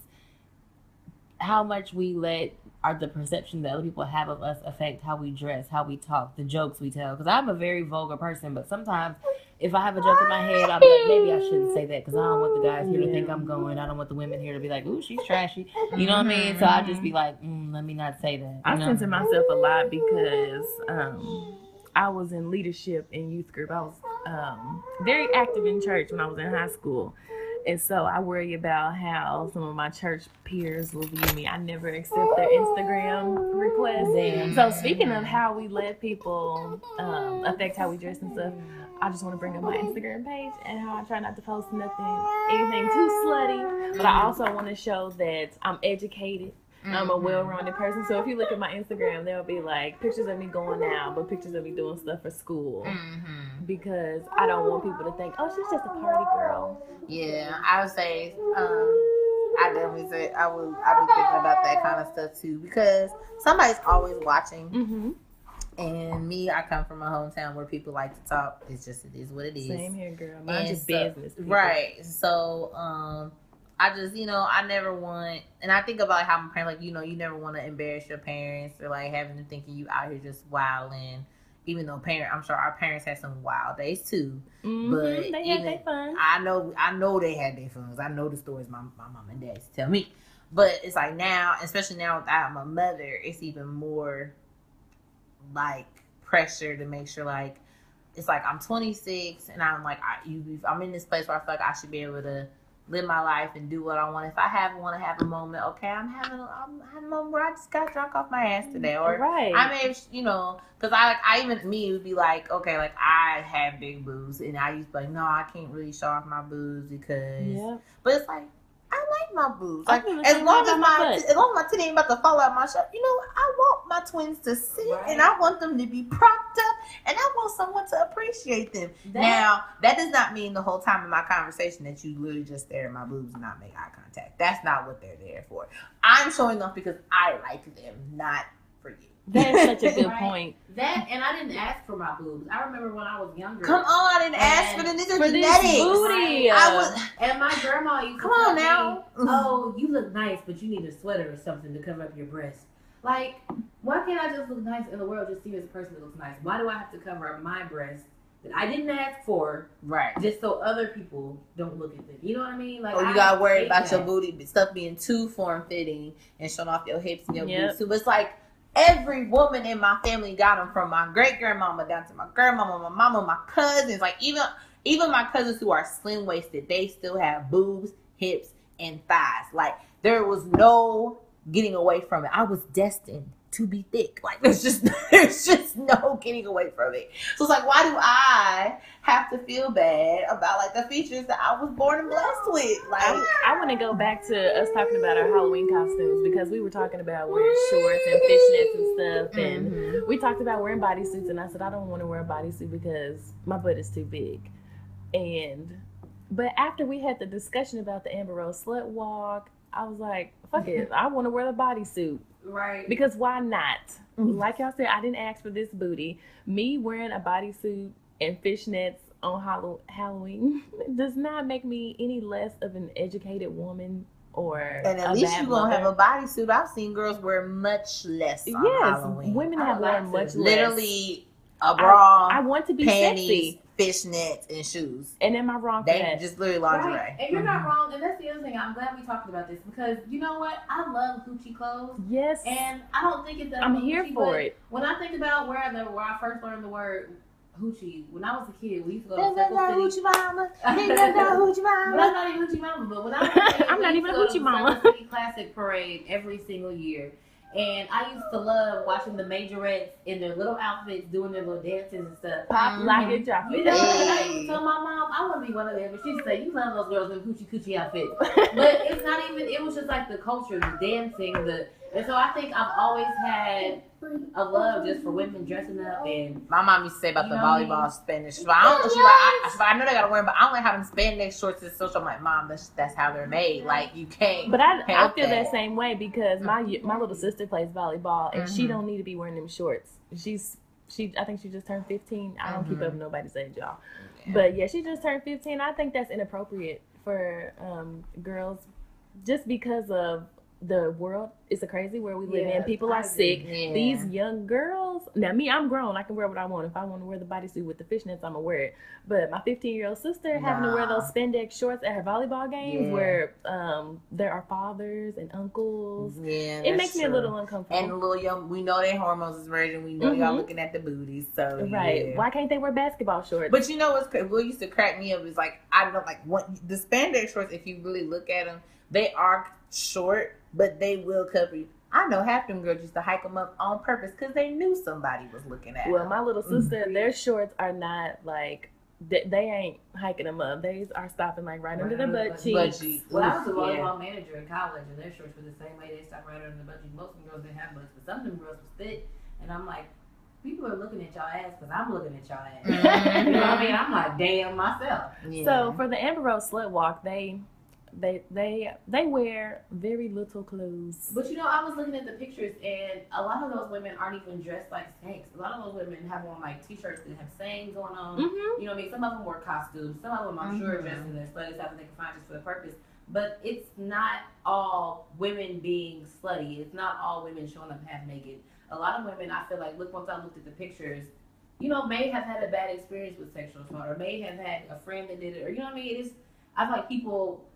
how much we let our, the perception that other people have of us affect how we dress, how we talk, the jokes we tell. Because I'm a very vulgar person, but sometimes if I have a joke in my head, I'll be like, maybe I shouldn't say that, because I don't want the guys here to think I'm going. I don't want the women here to be like, ooh, she's trashy. You know what I mean? So I just be like, mm, let me not say that. I know? censor myself a lot because um, I was in leadership in youth group. I was um, very active in church when I was in high school. And so I worry about how some of my church peers will view me. I never accept their Instagram requests. Damn. So speaking of how we let people um, affect how we dress and stuff, I just want to bring up my Instagram page and how I try not to post nothing, anything too slutty. But I also want to show that I'm educated. I'm a well-rounded person. So if you look at my Instagram, there'll be like pictures of me going out, but pictures of me doing stuff for school. Mm-hmm. Because I don't want people to think, oh, she's just a party girl. Yeah, I would say, um, I definitely say I would. I be thinking about that kind of stuff too, because somebody's always watching. Mm-hmm. And me, I come from a hometown where people like to talk. It's just, it is what it is. Same here, girl. Mine's just so, business. People. Right. So, um, I just, you know, I never want, and I think about how my parents, like, you know, you never want to embarrass your parents or like having them thinking you out here just wilding. Even though parent, I'm sure our parents had some wild days too. Mm-hmm. But they even, had their fun. I know, I know they had their fun. I know the stories my my mom and dad tell me. But it's like now, especially now without my mother, it's even more like pressure to make sure, like, it's like I'm twenty-six and I'm like, I, you, I'm in this place where I feel like I should be able to live my life and do what I want. If I have want to have a moment, okay, I'm having a, I'm having a moment where I just got drunk off my ass today, or right. I may, you know, because I like I even me would be like, okay, like I have big boobs, and I used to be like, no, I can't really show off my boobs because, yeah. But it's like I like my boobs, like as long as my t- as long as my titty ain't about to fall out my shirt, you know, I want my twins to sit, right. And I want them to be propped up, and I want someone to appreciate them. That, now, that does not mean the whole time in my conversation that you literally just stare at my boobs and not make eye contact. That's not what they're there for. I'm showing off because I like them, not for you. That's such a good right. point. That, and I didn't ask for my boobs. I remember when I was younger. Come on, I didn't ask for the nigga for genetics. This booty. I was, and my grandma used to come tell on now. me, oh, you look nice, but you need a sweater or something to cover up your breasts. Like, why can't I just look nice in the world, just see you as a person that looks nice? Why do I have to cover up my breasts that I didn't ask for, right? Just so other people don't look at them. You know what I mean? Like, oh, you I gotta worry about that. your booty stuff being too form fitting and showing off your hips and your yep. boobs too. But it's like every woman in my family got them, from my great grandmama down to my grandmama, my mama, my cousins. Like even even my cousins who are slim waisted, they still have boobs, hips, and thighs. Like there was no getting away from it. I was destined to be thick. Like there's just there's just no getting away from it. So it's like, why do I have to feel bad about like the features that I was born and blessed with? Like I, I want to go back to us talking about our Halloween costumes, because we were talking about wearing shorts and fishnets and stuff, and mm-hmm. we talked about wearing bodysuits, and I said I don't want to wear a bodysuit because my butt is too big. And but after we had the discussion about the Amber Rose slut walk, I was like, fuck it, I want to wear the bodysuit. Right. Because why not? Mm-hmm. Like y'all said, I didn't ask for this booty. Me wearing a bodysuit and fishnets on Hall- Halloween does not make me any less of an educated woman or And at a least bad you're going to have mother. a bodysuit. I've seen girls wear much less on Yes, Halloween. women I have would like worn to. much less. Literally a bra, I want to be panties, sexy. fishnets, and shoes. And am I wrong for They that? just literally lingerie. Right. And you're not wrong. And that's the other thing. I'm glad we talked about this because you know what? I love hoochie clothes. Yes. And I don't think it's that I'm I'm a here hoochie, for but it. When I think about where, the, where I first learned the word hoochie, when I was a kid, we used to go to Ain't that Circle City. hoochie mama? Ain't that hoochie But I'm mama? not even hoochie mama. But when I was a kid, I'm we not used even to a go to hoochie the mama. Circle City Classic Parade every single year. And I used to love watching the majorettes in their little outfits, doing their little dances and stuff. Pop, Mhm. lock it, drop You it. know, and I Hey. used to tell my mom I want to be one of them, and she'd say, "You love those girls in hoochie coochie outfits." But it's not even. It was just like the culture, the dancing, the. And so I think I've always had a love just for women dressing up and. My mom used to say about You the know what I mean? volleyball Spanish. But I don't. She like, I, she like, I know they gotta wear them, but I don't like having Spanish shorts and social. I'm like, Mom, that's that's how they're made. Like you can't. But I, I help feel that that. same way because my my little sister plays volleyball and she Mhm. don't need to be wearing them shorts. She's she I think she just turned fifteen. I don't keep Mhm. up with nobody's age, y'all. Yeah. But yeah, she just turned fifteen. I think that's inappropriate for um, girls just because of the world. It's a crazy world we live Yeah, in. People I are sick. Yeah. These young girls. Now, me, I'm grown. I can wear what I want. If I want to wear the bodysuit with the fishnets, I'm gonna wear it. But my fifteen year old sister having to wear Nah. those spandex shorts at her volleyball games, Yeah. where um, there are fathers and uncles. Yeah, It that's makes me a true. little uncomfortable. And the little young, we know their hormones is raging. We know y'all Mhm. looking at the booties. So right? yeah. Why can't they wear basketball shorts? But you know what's cra- what used to crack me up is like I don't know like what the spandex shorts. If you really look at them, they are short, but they will cover you. I know half them girls used to hike them up on purpose because they knew somebody was looking at well, them. my little Mm-hmm. sister, their shorts are not like they, they ain't hiking them up. They are stopping like right under the butt Butt cheeks. cheeks. Well, I was a Yeah. volleyball manager in college, and their shorts were the same way. They stopped right under the butt cheeks. Most of them girls didn't have butts, but some of them girls was thick. And I'm like, people are looking at y'all ass because I'm looking at y'all ass. Mhm. You know what I mean? I'm like, damn myself. Yeah. So for the Amber Rose Slut Walk, they they they they wear very little clothes. But you know, I was looking at the pictures, and a lot of those women aren't even dressed like snakes. A lot of those women have on like t-shirts that have sayings going on. Mm-hmm. You know what I mean? Some of them wear costumes. Some of them, I'm sure, Mhm. dressed in their slutty stuff that they can find just for the purpose. But it's not all women being slutty. It's not all women showing up half naked. A lot of women, I feel like, look, once I looked at the pictures, you know, may have had a bad experience with sexual assault, or may have had a friend that did it, or you know what I mean? It is. I feel like people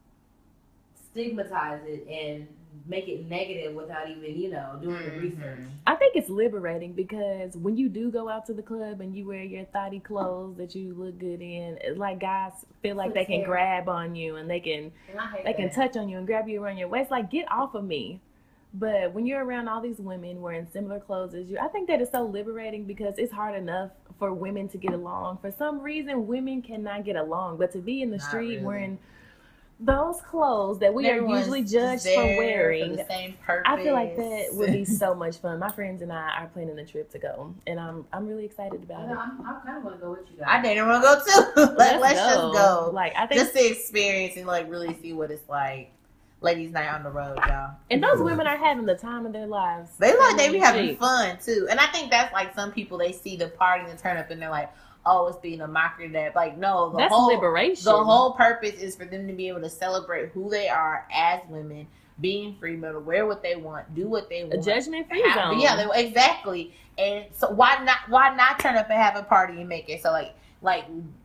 stigmatize it and make it negative without even, you know, doing the Mhm. research. I think it's liberating because when you do go out to the club and you wear your thotty clothes that you look good in, it's like guys feel like they can Fair. grab on you and they can And I hate they can that. touch on you and grab you around your waist. Like, get off of me. But when you're around all these women wearing similar clothes as you, I think that is so liberating because it's hard enough for women to get along. For some reason, women cannot get along. But to be in the Not street really. wearing those clothes that we Everyone's are usually just judged there for wearing, the same purpose. I feel like that would be so much fun. My friends and I are planning a trip to go, and I'm I'm really excited I about know, it. I'm, I kind of want to go with you guys. I didn't want to go too. Like, let's just go. Like, I think, Just to experience and like really see what it's like. Ladies' night on the road, y'all. and those women are having the time of their lives. They like they be Really having cheap. fun too, and I think that's like some people they see the party and turn up and they're like, "Oh, it's being a mockery." That like no, the That's whole liberation. the whole purpose is for them to be able to celebrate who they are as women, being free, able to wear what they want, do what they a want. judgment free Have- zone. yeah, they, exactly. And so why not? Why not turn up and have a party and make it so like like,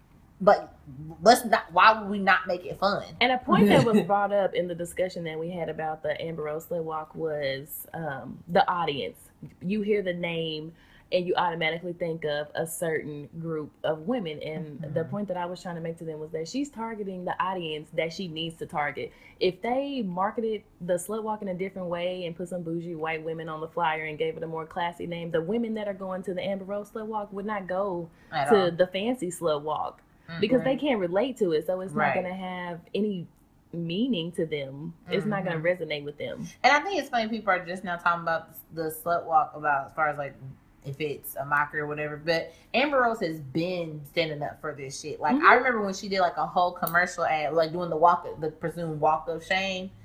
but let's not. Why would we not make it fun? And a point that was brought up in the discussion that we had about the Amber Rose Slut Walk was um, the audience. You hear the name and you automatically think of a certain group of women. And Mhm. the point that I was trying to make to them was that she's targeting the audience that she needs to target. If they marketed the slut walk in a different way and put some bougie white women on the flyer and gave it a more classy name, the women that are going to the Amber Rose Slut Walk would not go At to all. the fancy slut walk because they can't relate to it, so it's Right. not going to have any meaning to them. It's not going to resonate with them. And I think it's funny people are just now talking about the slut walk about as far as like if it's a mockery or whatever. But Amber Rose has been standing up for this shit. Like Mhm. I remember when she did like a whole commercial ad, like doing the walk, the presumed walk of shame.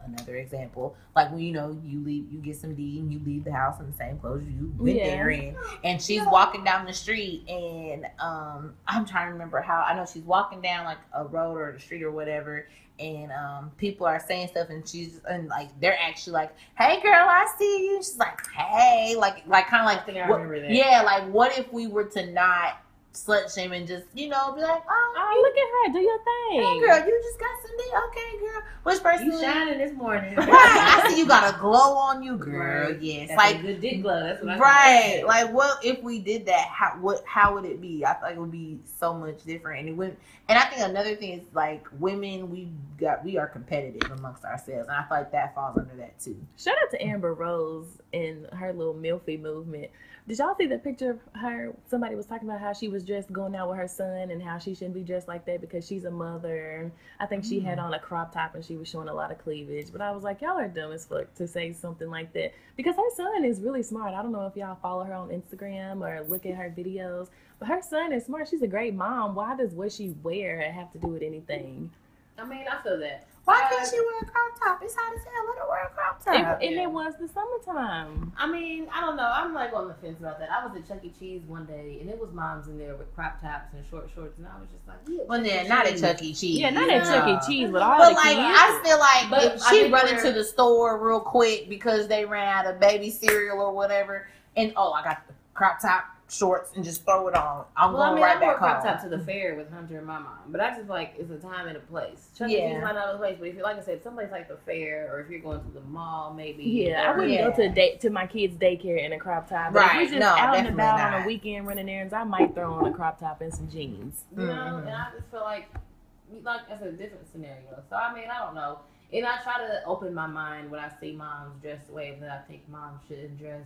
another example, like when you know you leave, you get some D and you leave the house in the same clothes you've been Yeah. there in, and she's walking down the street, and um, I'm trying to remember how I know she's walking down like a road or the street or whatever, and um, people are saying stuff, and she's and like they're actually like, "Hey, girl, I see you." She's like, "Hey," like like kind of like, I think I what- remember that. yeah, like what if we were to not slut shame and just, you know, be like, "Oh, Oh, look at her, do your thing." hey, girl, you just got some dick. Okay, girl. Which person? You shining this morning. Right. I see you got a glow on you, girl. Right. Yes. That's like a good dick glow. That's what I right. thought. Like what if we did that? How what how would it be? I feel like it would be so much different. And it would and I think another thing is like women, we got we are competitive amongst ourselves. And I feel like that falls under that too. Shout out to Amber Rose and her little Milfy movement. Did y'all see the picture of her? Somebody was talking about how she was dressed going out with her son and how she shouldn't be dressed like that because she's a mother. I think she had on a crop top and she was showing a lot of cleavage. But I was like, y'all are dumb as fuck to say something like that because her son is really smart. I don't know if y'all follow her on Instagram or look at her videos, but her son is smart. She's a great mom. Why does what she wear have to do with anything? I mean, I feel that. Why Uh, can't she wear a crop top? It's hot as hell. Let her wear a crop top. It, and yeah. it was the summertime. I mean, I don't know. I'm like on the fence about that. I was at Chuck E. Cheese one day, and it was moms in there with crop tops and short shorts, and I was just like, yeah. Well, Chuck E. then not at Cheese. Chuck E. Cheese. Yeah, not at Chuck E. Cheese with all But the like, kids. I feel like But if I she think run they're- into the store real quick because they ran out of baby cereal or whatever, and oh, I got the crop top shorts and just throw it on. I'm Well, I going mean, right I wore back crop home. top to the fair with Hunter and my mom, but I just like it's a time and a place. Chuck E. Yeah. Cheese might not be a place, but if you're like I said, someplace like the fair, or if you're going to the mall, maybe. Yeah, I or- wouldn't Yeah. go to day to my kids' daycare in a crop top. But Right, if we're just no, out and definitely about on not. a weekend running errands, I might throw on a crop top and some jeans. You know, Mhm. and I just feel like, like that's a different scenario. So I mean, I don't know. And I try to open my mind when I see moms dressed the way that I think moms shouldn't dress,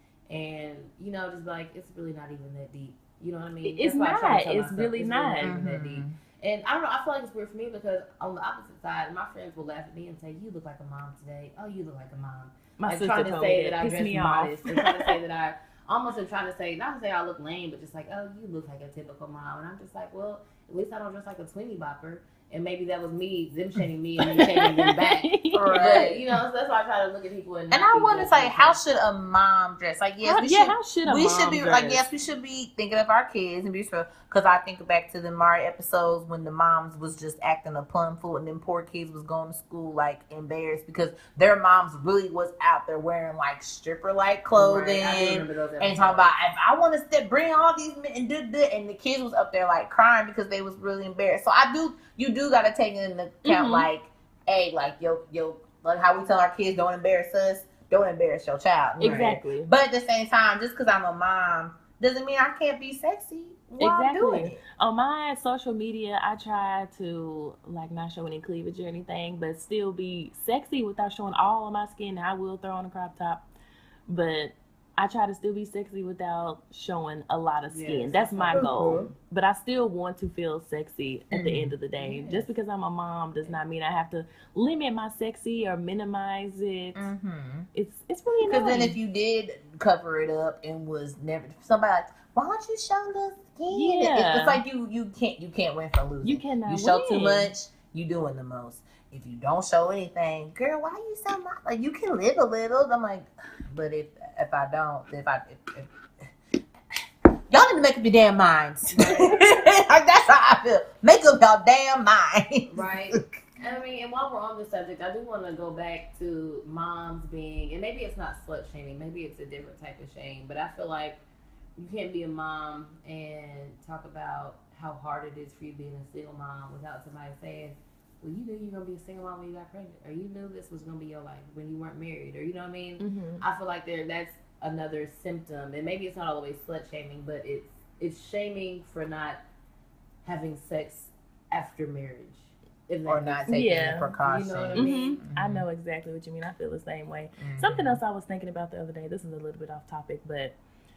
and you know, just like it's really not even that deep. You know what I mean? It's That's why I try to not. tell It's myself really not. even that Mhm. deep. And I don't know. I feel like it's weird for me because on the opposite side, my friends will laugh at me and say, "You look like a mom today. Oh, you look like a mom." My Like sister trying to told say me that I that. dress Pissed me off. modest, and trying to say that I almost am trying to say not to say I look lame, but just like, oh, you look like a typical mom, and I'm just like, well, at least I don't dress like a twinnie bopper, and maybe that was me, them shaming me and me shaming them back. But you know, so that's why I try to look at people and. And I want to say, how should a mom dress? Like, yes, How- we yeah, should. how should a we mom should be dress? like, yes, we should be thinking of our kids and be sure. Because I think back to the Mari episodes when the moms was just acting a plum fool, and then poor kids was going to school like embarrassed because their moms really was out there wearing like stripper like clothing. Right, I do remember those And episodes. talking about, if I want to step, bring all these men and do this, and the kids was up there like crying because they was really embarrassed. So I do, you do got to take into account Mhm. like, hey, like yo, yo, like how we tell our kids don't embarrass us, don't embarrass your child. Exactly. But at the same time, just because I'm a mom doesn't mean I can't be sexy while I'm Exactly. doing it. On my social media, I try to like not show any cleavage or anything, but still be sexy without showing all of my skin. I will throw on a crop top, but I try to still be sexy without showing a lot of skin. Yes. That's my goal. Mhm. But I still want to feel sexy at the Mhm. end of the day. Yes. Just because I'm a mom does not mean I have to limit my sexy or minimize it. Mm-hmm. It's it's really Because annoying. then if you did cover it up and was never somebody like, why don't you show the skin? Yeah. It's, it's like you you can't you can't win for losing. You cannot You show too win. much, you doing the most. If you don't show anything, girl, why you so much? Like you can live a little. I'm like, but if if I don't, if I if, if, y'all need to make up your damn minds. Like that's how I feel. Make up y'all damn minds. Right. I mean, and while we're on this subject, I do want to go back to moms being, and maybe it's not slut shaming, maybe it's a different type of shame, but I feel like you can't be a mom and talk about how hard it is for you being a single mom without somebody saying, well, you knew you were going to be a single mom when you got pregnant, or you knew this was going to be your life when you weren't married, or you know what I mean? Mhm. I feel like there that's another symptom, and maybe it's not all the way slut shaming, but it's it's shaming for not having sex after marriage. If that Or makes not sense. taking Yeah. the precaution. You know what I Mhm. mean? I know exactly what you mean. I feel the same way. Mhm. Something else I was thinking about the other day. This is a little bit off topic, but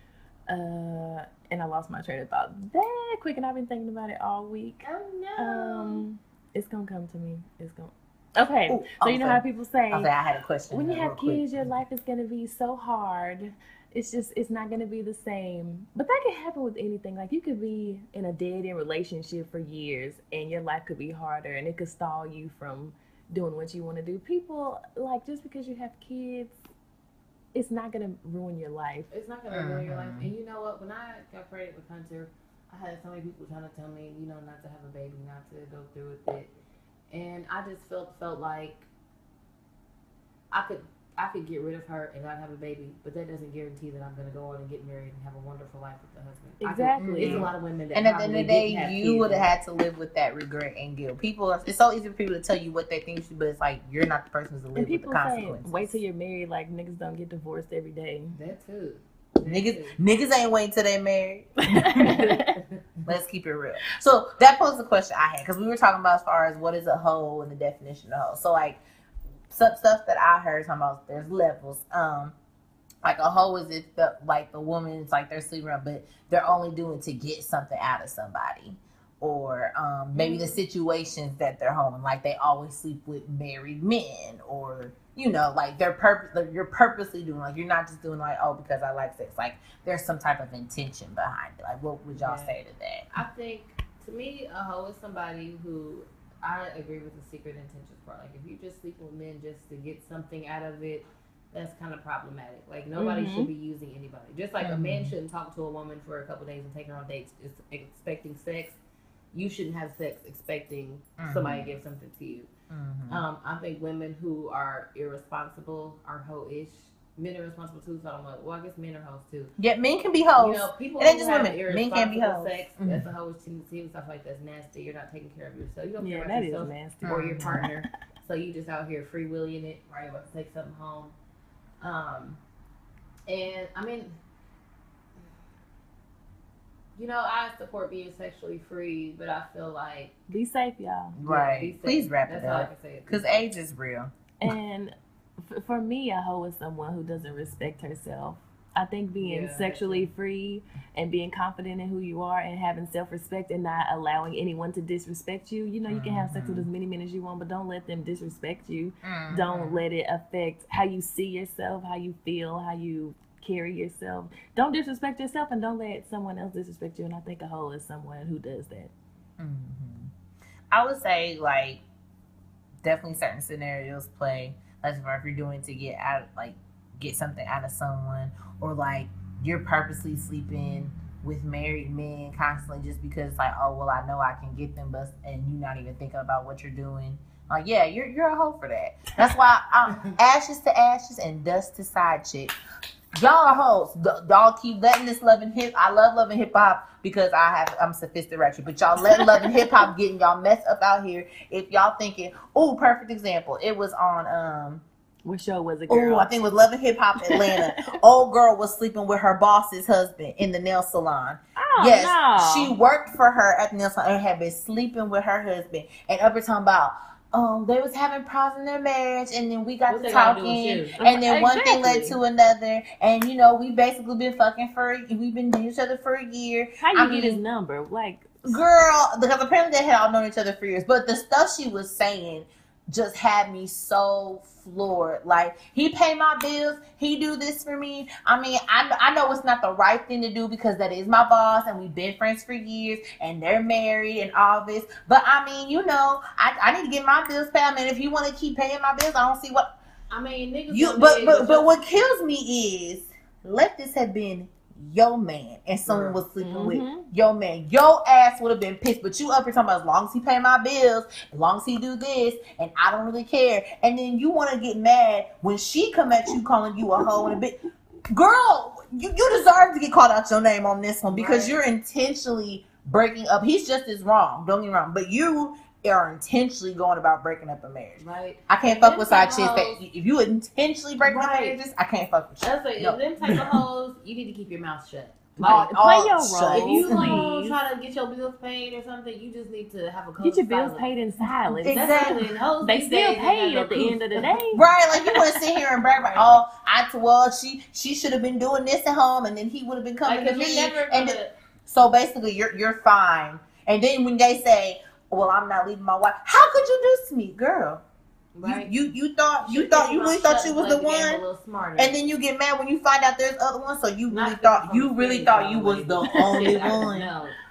uh, and I lost my train of thought that quick, and I've been thinking about it all week. Oh no. Um, it's gonna come to me. It's gonna. Okay, Ooh, so you know okay. how people say Okay, I had a question. when you real have quick. kids, your life is gonna be so hard. It's just it's not gonna be the same. But that can happen with anything. Like you could be in a dead end relationship for years, and your life could be harder, and it could stall you from doing what you want to do. People, like, just because you have kids, it's not going to ruin your life. It's not going to ruin your life. And you know what? When I got pregnant with Hunter, I had so many people trying to tell me, you know, not to have a baby, not to go through with it. And I just felt felt like I could I could get rid of her and not have a baby, but that doesn't guarantee that I'm going to go on and get married and have a wonderful life with the husband. Exactly. There's a lot of women that and at the end of the day, you would have had had to live with that regret and guilt. People, are, it's so easy for people to tell you what they think you should, but it's like you're not the person to live And with the people say, consequences. wait till you're married. Like, niggas don't get divorced every day. that too. Niggas, niggas ain't waiting till they married. Let's keep it real. So that posed the question I had, because we were talking about as far as what is a hoe and the definition of hoe. So like some stuff that I heard talking about, there's levels. Um, like a hoe is if the like the woman's like they're sleeping around, but they're only doing to get something out of somebody. Or um, maybe the situations that they're hoeing, like they always sleep with married men, or you know, like they're purpose, like you're purposely doing, like you're not just doing like, oh, because I like sex. Like there's some type of intention behind it. Like what would y'all Yeah. say to that? I think, to me, a hoe is somebody who, I agree with the secret intentions part. Like, if you just sleep with men just to get something out of it, that's kind of problematic. Like, nobody Mhm. should be using anybody. Just like Mhm. a man shouldn't talk to a woman for a couple days and take her on dates just expecting sex. You shouldn't have sex expecting Mhm. somebody to give something to you. Mm-hmm. Um, I think women who are irresponsible are hoe-ish. Men are responsible too, so I'm like, well, I guess men are hoes too. Yeah, men can be hoes. You know, people It ain't who just have women. Men can be irresponsible hoes. sex, Mhm. that's a hoish tendency and stuff like that's nasty. You're not taking care of yourself. You don't care Yeah, about that is yourself nasty. or your Mhm. partner. So you just out here freewheeling it, right? About to take something home. Um, and I mean, you know, I support being sexually free, but I feel like Be safe, y'all. Right. be safe. Please wrap That's it all I up. can say. Because age is real. And f- for me, a hoe is someone who doesn't respect herself. I think being Yeah, sexually free and being confident in who you are and having self-respect and not allowing anyone to disrespect you. You know, you can have sex with as many men as you want, but don't let them disrespect you. Mm-hmm. Don't let it affect how you see yourself, how you feel, how you carry yourself. Don't disrespect yourself, and don't let someone else disrespect you. And I think a hoe is someone who does that. Mm-hmm. I would say, like, definitely certain scenarios play. Like, if you're doing to get out, like, get something out of someone, or like you're purposely sleeping with married men constantly just because, like, oh well, I know I can get them, but and you're not even thinking about what you're doing. Like, yeah, you're you're a hoe for that. That's why I'm ashes to ashes and dust to side chick. Y'all are hoes. D- y'all keep letting this love and hip. I love love and hip hop because I have I'm sophisticated, but y'all let love and hip hop getting y'all messed up out here. If y'all thinking, oh, perfect example. It was on um. What show was it, Oh, girl? I think it was Love and Hip Hop Atlanta. Old girl was sleeping with her boss's husband in the nail salon. Oh, yes, no. she worked for her at the nail salon and had been sleeping with her husband. And up talking about, um, they was having problems in their marriage, and then we got What to they gotta do with talking, you? and then one thing led Exactly. to another, and you know we basically been fucking for we've been doing each other for a year. How you I get mean, his number? Like, Girl, because apparently they had all known each other for years, but the stuff she was saying just had me so floored. Like, he pay my bills, he do this for me. I mean, I, I know it's not the right thing to do because that is my boss and we've been friends for years and they're married and all this. But I mean, you know, I, I need to get my bills paid. I mean, if you want to keep paying my bills, I don't see what I mean, niggas. you. don't But do it, but but your- what kills me is let this have been your man and someone was sleeping Mhm. with your man. Your ass would have been pissed, but you up here talking about as long as he pay my bills, as long as he do this, and I don't really care. And then you want to get mad when she come at you calling you a hoe and a bit. Girl, you, you deserve to get called out your name on this one because Right. you're intentionally breaking up. He's just as wrong, don't get me wrong, but you are intentionally going about breaking up a marriage. Right. I can't And fuck them with side type chicks of that hoes- if you intentionally break up Right. marriages, I can't fuck with you. That's like, No. if them type of hoes, you need to keep your mouth shut. All- Like, all play your shut. role. if you please. gonna try to get your bills paid or something, you just need to have a code Get your of bills silence. paid in silence. Exactly. That's it. Hoes They these still days ain't pay got at no the end of the day. Right, like you want to sit here and brag about, oh, I well, she she should have been doing this at home, and then he would have been coming Like, to 'cause me. you're never And gonna. th- so basically, you're you're fine. And then when they say, well, I'm not leaving my wife, how could you do this to me, girl? Right. You, you you thought you should thought keep you your really mouth thought shut you and was the play game a one, little smarter. and then you get mad when you find out there's other ones. So you Not really the thought from you really Friends thought zone, you was lady. the only I one. know.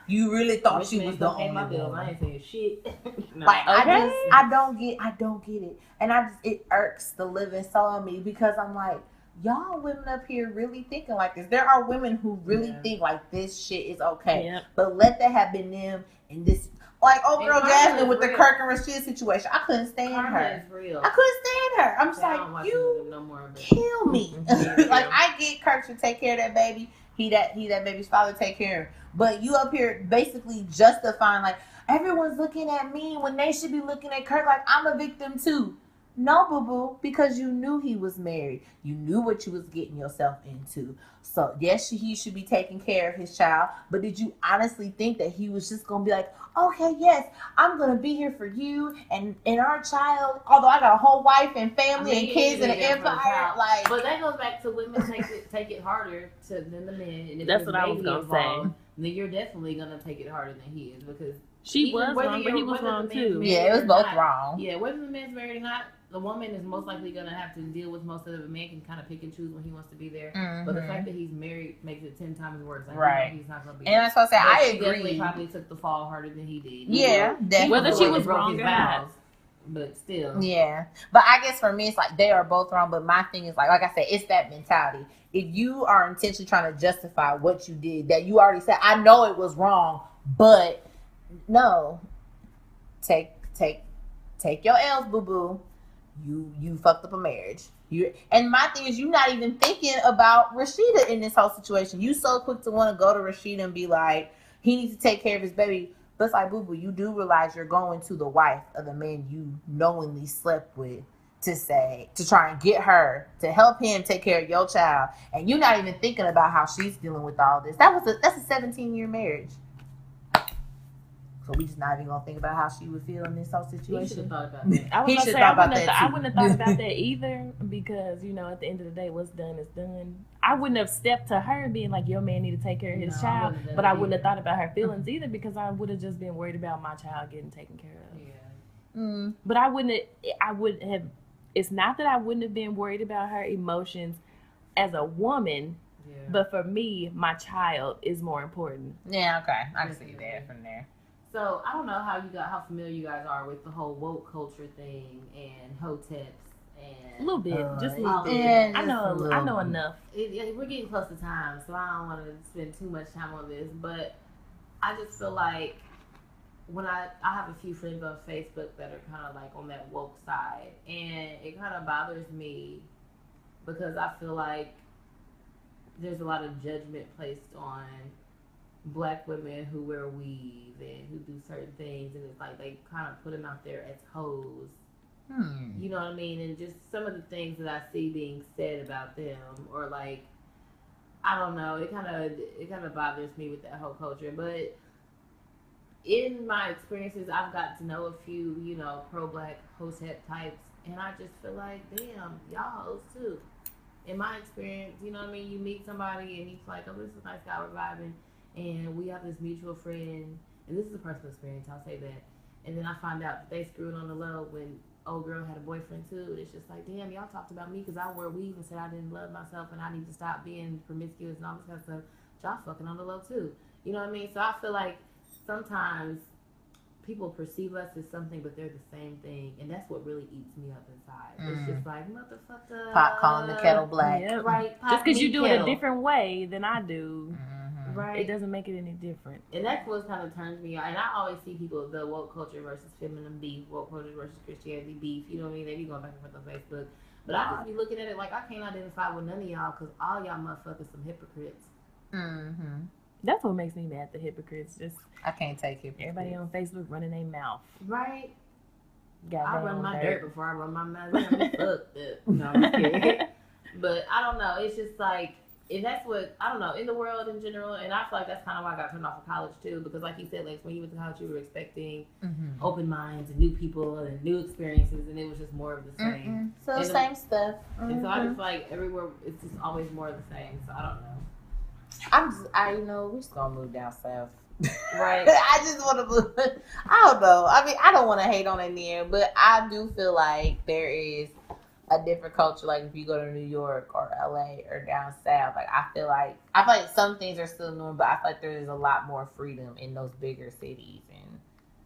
You really thought Rich she man was the don't pay only my bills. one. I ain't saying shit. No. Like I Okay. just, I don't get, I don't get it, and I just, it irks the living soul of me because I'm like, y'all women up here really thinking like this. There are women who really Yeah. think like this shit is okay, Yep. but let that have been them in this. Like old And girl karma Jasmine is with the real. Kirk and Rashid situation, I couldn't stand Karma her. is real. I couldn't stand her. I'm just I don't like, watch you them no more. But kill me. Mhm. Like I get Kirk should take care of that baby. He that he that baby's father take care of. But you up here basically justifying like everyone's looking at me when they should be looking at Kirk like I'm a victim too. No, boo boo, because you knew he was married. You knew what you was getting yourself into. So yes, he should be taking care of his child. But did you honestly think that he was just gonna be like, okay, yes, I'm gonna be here for you and, and our child. Although I got a whole wife and family I mean, and you kids need and to an be there for the empire. child. Like, But that goes back to women take it take it harder to than the men. And if That's there's what I was baby gonna involved, say. Then you're definitely gonna take it harder than he is because She even was whether wrong, but you're- he was whether the wrong man's too. married yeah, it was or both not, wrong. Yeah, whether the man's married or not, the woman is most likely gonna have to deal with most of it. The man can kind of pick and choose when he wants to be there. But the Mhm. fact that he's married makes it ten times worse. Like, Right. you know he's not gonna be. And that's what I said. But I she definitely agree. probably took the fall harder than he did. Yeah, definitely. Whether she was broke wrong his or not. vows, but still. Yeah, but I guess for me, it's like they are both wrong. But my thing is like, like I said, it's that mentality. If you are intentionally trying to justify what you did, that you already said, I know it was wrong, but no, take take take your L's, boo boo. You you fucked up a marriage. You and my thing is, you're not even thinking about Rashida in this whole situation. You so quick to want to go to Rashida and be like, he needs to take care of his baby. But it's like, boo boo, you do realize you're going to the wife of the man you knowingly slept with to say, to try and get her to help him take care of your child, and you're not even thinking about how she's dealing with all this. That was a that's a seventeen year marriage. So we just not even gonna think about how she would feel in this whole You should have situation. thought about that. I was He gonna should say thought I about wouldn't, have that th- I too. wouldn't have thought about that either because you know at the end of the day, what's done is done. I wouldn't have stepped to her and being like, "Your man need to take care of his No, I child," wouldn't have but done I it wouldn't have either. thought about her feelings either because I would have just been worried about my child getting taken care of. Yeah. Mm. But I wouldn't. I wouldn't have. It's not that I wouldn't have been worried about her emotions as a woman, Yeah. but for me, my child is more important. Yeah, okay, I can see that from there. So I don't know how you got how familiar you guys are with the whole woke culture thing and hoteps A and little bit, Uh, just a yeah, little bit. just I a know. I little know bit. enough. it, it- we're getting close to time, so I don't want to spend too much time on this. But I just feel like when I I have a few friends on Facebook that are kind of like on that woke side, and it kind of bothers me because I feel like there's a lot of judgment placed on black women who wear weave and who do certain things, and it's like they kind of put them out there as hoes. Hmm. You know what I mean? And just some of the things that I see being said about them, or like, I don't know, it kind of it kind of bothers me with that whole culture. But in my experiences, I've got to know a few, you know, pro-black hotep types, and I just feel like, damn, y'all hoes too. In my experience, you know what I mean? You meet somebody and he's like, oh, this is a nice guy, we're vibing, and we have this mutual friend, and this is a personal experience, I'll say that. And then I find out that they screwed on the low when old girl had a boyfriend too. And it's just like, damn, y'all talked about me because I wore weave and said I didn't love myself and I need to stop being promiscuous and all this kind of stuff. Y'all fucking on the low too. You know what I mean? So I feel like sometimes people perceive us as something, but they're the same thing, and that's what really eats me up inside. Mm. It's just like, motherfucker, Pot calling the kettle black. Yep. right? Just because you do it a kettle. different way than I do, Mhm. right? it doesn't make it any different. And that's what kind of turns me on. And I always see people, the woke culture versus feminine beef, woke culture versus Christianity beef. You know what I mean? They be going back and forth on Facebook. But I just be looking at it like I can't identify with none of y'all because all y'all motherfuckers some hypocrites. Mhm. That's what makes me mad. The hypocrites, just I can't take it. everybody on Facebook running their mouth. Right? Got I run my dirt before I run my mouth. Fuck that. No, I'm just kidding. But I don't know. It's just like, and that's what, I don't know, in the world in general, and I feel like that's kind of why I got turned off of college too, because like you said, like when you went to college, you were expecting Mhm. open minds and new people and new experiences, and it was just more of the same. Mm-mm. So And the- same stuff. And so I Mhm. just feel like everywhere, it's just always more of the same. So I don't know. I'm just, I you know, we're just gonna move down south. Right. I just want to move. I don't know. I mean, I don't want to hate on it there, but I do feel like there is a different culture. Like if you go to New York or L A or down south, like I feel like I feel like some things are still new, but I feel like there is a lot more freedom in those bigger cities and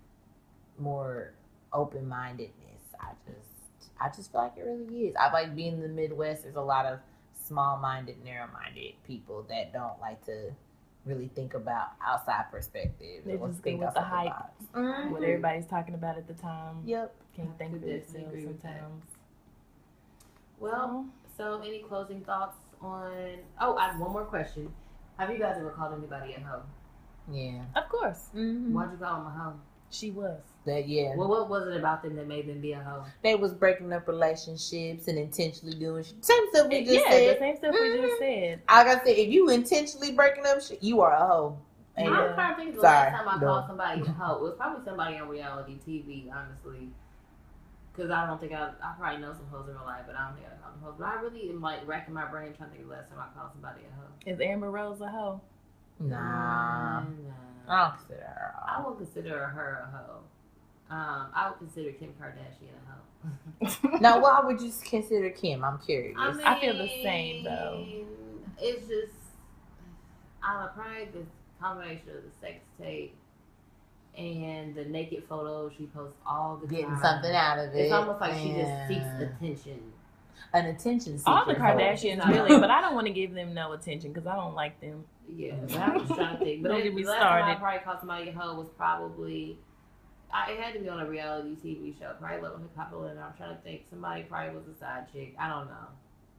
more open mindedness. I just I just feel like it really is. I like being in the Midwest. There's a lot of small minded, narrow minded people that don't like to really think about outside perspective. They just think with the hype, mm-hmm. what everybody's talking about at the time. Yep. Can't think of it sometimes. Well, so any closing thoughts on? Oh, I have one more question. Have you guys ever called anybody a hoe? Yeah, of course. Mm-hmm. Why'd you call them a hoe? She was. That yeah. Well, what was it about them that made them be a hoe? They was breaking up relationships and intentionally doing shit. Same stuff we just yeah, said. Yeah, the same stuff mm-hmm. we just said. I gotta say, if you intentionally breaking up shit, you are a hoe. And I'm trying to think of the Sorry, last time I no. called somebody a hoe. It was probably somebody on reality T V, honestly. Because I don't think I, I probably know some hoes in real life, but I don't think I call them hoes. But I really am like racking my brain trying to think of the last time I called somebody a hoe. Is Amber Rose a hoe? Nah. Mm, nah. I don't consider her a hoe. I won't consider her a hoe. Um, I would consider Kim Kardashian a hoe. Now, why would you consider Kim? I'm curious. I, mean, I feel the same, though. It's just, I don't know, probably the combination of the sex tape and the naked photos she posts all the Getting time. Getting something out of it. It's almost like yeah. she just seeks attention. An attention seeker. All the Kardashians, really, but I don't want to give them no attention because I don't like them. Yeah, but I was trying to think. But don't it, get me the last started. time I probably called somebody a hoe was probably, I, it had to be on a reality T V show. Probably Little Hip Hop Atlanta. I'm trying to think. Somebody probably was a side chick. I don't know.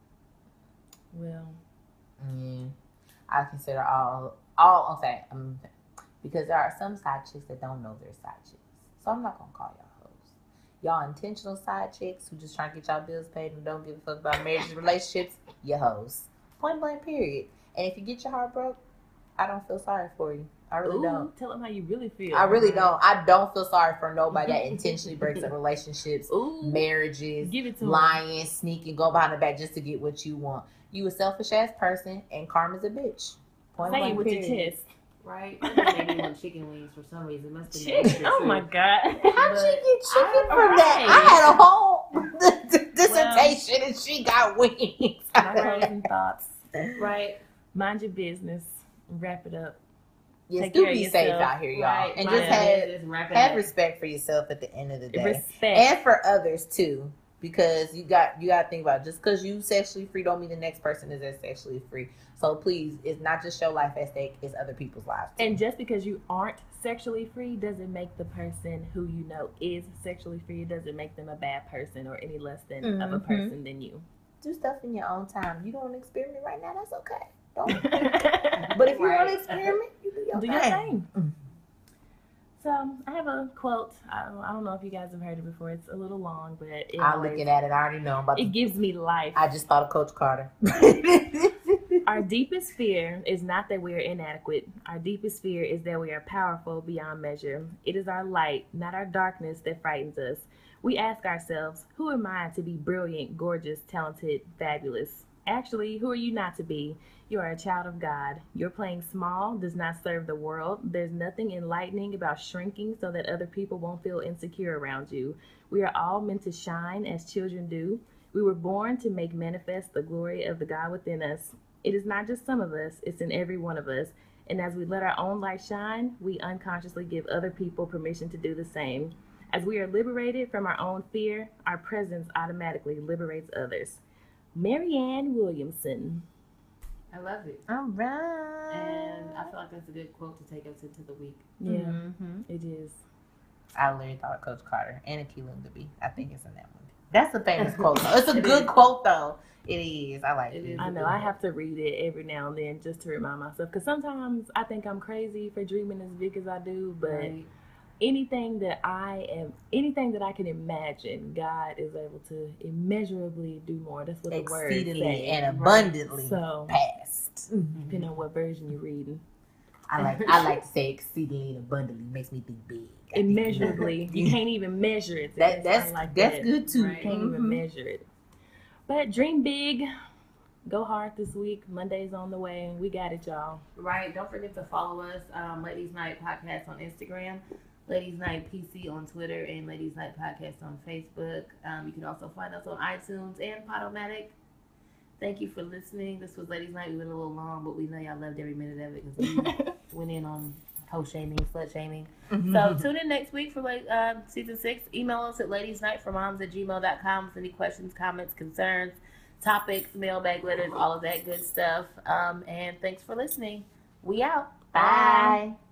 Well, yeah, I consider all all okay. Um, because there are some side chicks that don't know they're side chicks, so I'm not gonna call y'all hoes. Y'all intentional side chicks who just trying to get y'all bills paid and don't give a fuck about marriage and relationships. You hoes. Point blank. Period. And if you get your heart broke, I don't feel sorry for you. I really Ooh, don't. Tell them how you really feel. I really don't. I don't feel sorry for nobody that intentionally breaks up relationships, Ooh, marriages, give it to lying, sneaking, go behind the back just to get what you want. You a selfish ass person, and karma's a bitch. Point Say blank, it with period. your chest. Right? I made me want chicken wings for some reason. Must have been Chicken. Oh my god. How'd she get chicken I- from right. that? I had a whole dissertation Well, and she got wings. My closing thoughts. Right. Mind your business. Wrap it up. Yes, Take do care of be safe yourself. out here, y'all. Right. And Right. just have, Just wrap it have up. respect for yourself at the end of the day. Respect. And for others too. Because you got you got to think about it. Just because you sexually free don't mean the next person is as sexually free. So please, it's not just your life at stake; it's other people's lives too. And just because you aren't sexually free doesn't make the person who you know is sexually free. It doesn't make them a bad person or any less than mm-hmm. of a person than you. Do stuff in your own time. You don't want to experiment right now, that's okay. Don't. But if you Right. want to experiment, you do your Do thing. your thing. Mm. So I have a quote. I don't, I don't know if you guys have heard it before. It's a little long, but it I'm always, looking at it. I already know. I'm about it to, gives me life. I just thought of Coach Carter. Our deepest fear is not that we are inadequate. Our deepest fear is that we are powerful beyond measure. It is our light, not our darkness, that frightens us. We ask ourselves, who am I to be brilliant, gorgeous, talented, fabulous? Actually, who are you not to be? You are a child of God. Your playing small does not serve the world. There's nothing enlightening about shrinking so that other people won't feel insecure around you. We are all meant to shine as children do. We were born to make manifest the glory of the God within us. It is not just some of us, it's in every one of us. And as we let our own light shine, we unconsciously give other people permission to do the same. As we are liberated from our own fear, our presence automatically liberates others. Marianne Williamson. I love it. All right. And I feel like that's a good quote to take us into the week. Yeah, Mm-hmm. it is. I literally thought of Coach Carter and Akilah Luby. I think it's in that one. That's a famous quote, though. It's a It good is. quote, though. It is. I like It it. is. I know, I have to read it every now and then just to remind myself. Because sometimes I think I'm crazy for dreaming as big as I do, but Right. anything that I am, anything that I can imagine, God is able to immeasurably do more. That's what the word Exceedingly say. and abundantly So, past. depending on what version you're reading. I like I like to say exceedingly and abundantly makes me think big. I think- Immeasurably. You can't even measure it. That that's I like that's that. good too. Right. You can't even Mhm. measure it. But dream big. Go hard this week. Monday's on the way. We got it, y'all. Right. Don't forget to follow us, um, Ladies Night Podcast on Instagram. Ladies Night P C on Twitter and Ladies Night Podcast on Facebook. Um, you can also find us on iTunes and Podomatic. Thank you for listening. This was Ladies Night. We went a little long, but we know y'all loved every minute of it because we went in on hoe shaming, slut shaming. Mm-hmm. So tune in next week for like uh, season six. Email us at ladiesnightformoms at gmail dot com with any questions, comments, concerns, topics, mailbag letters, all of that good stuff. Um, and thanks for listening. We out. Bye. Bye.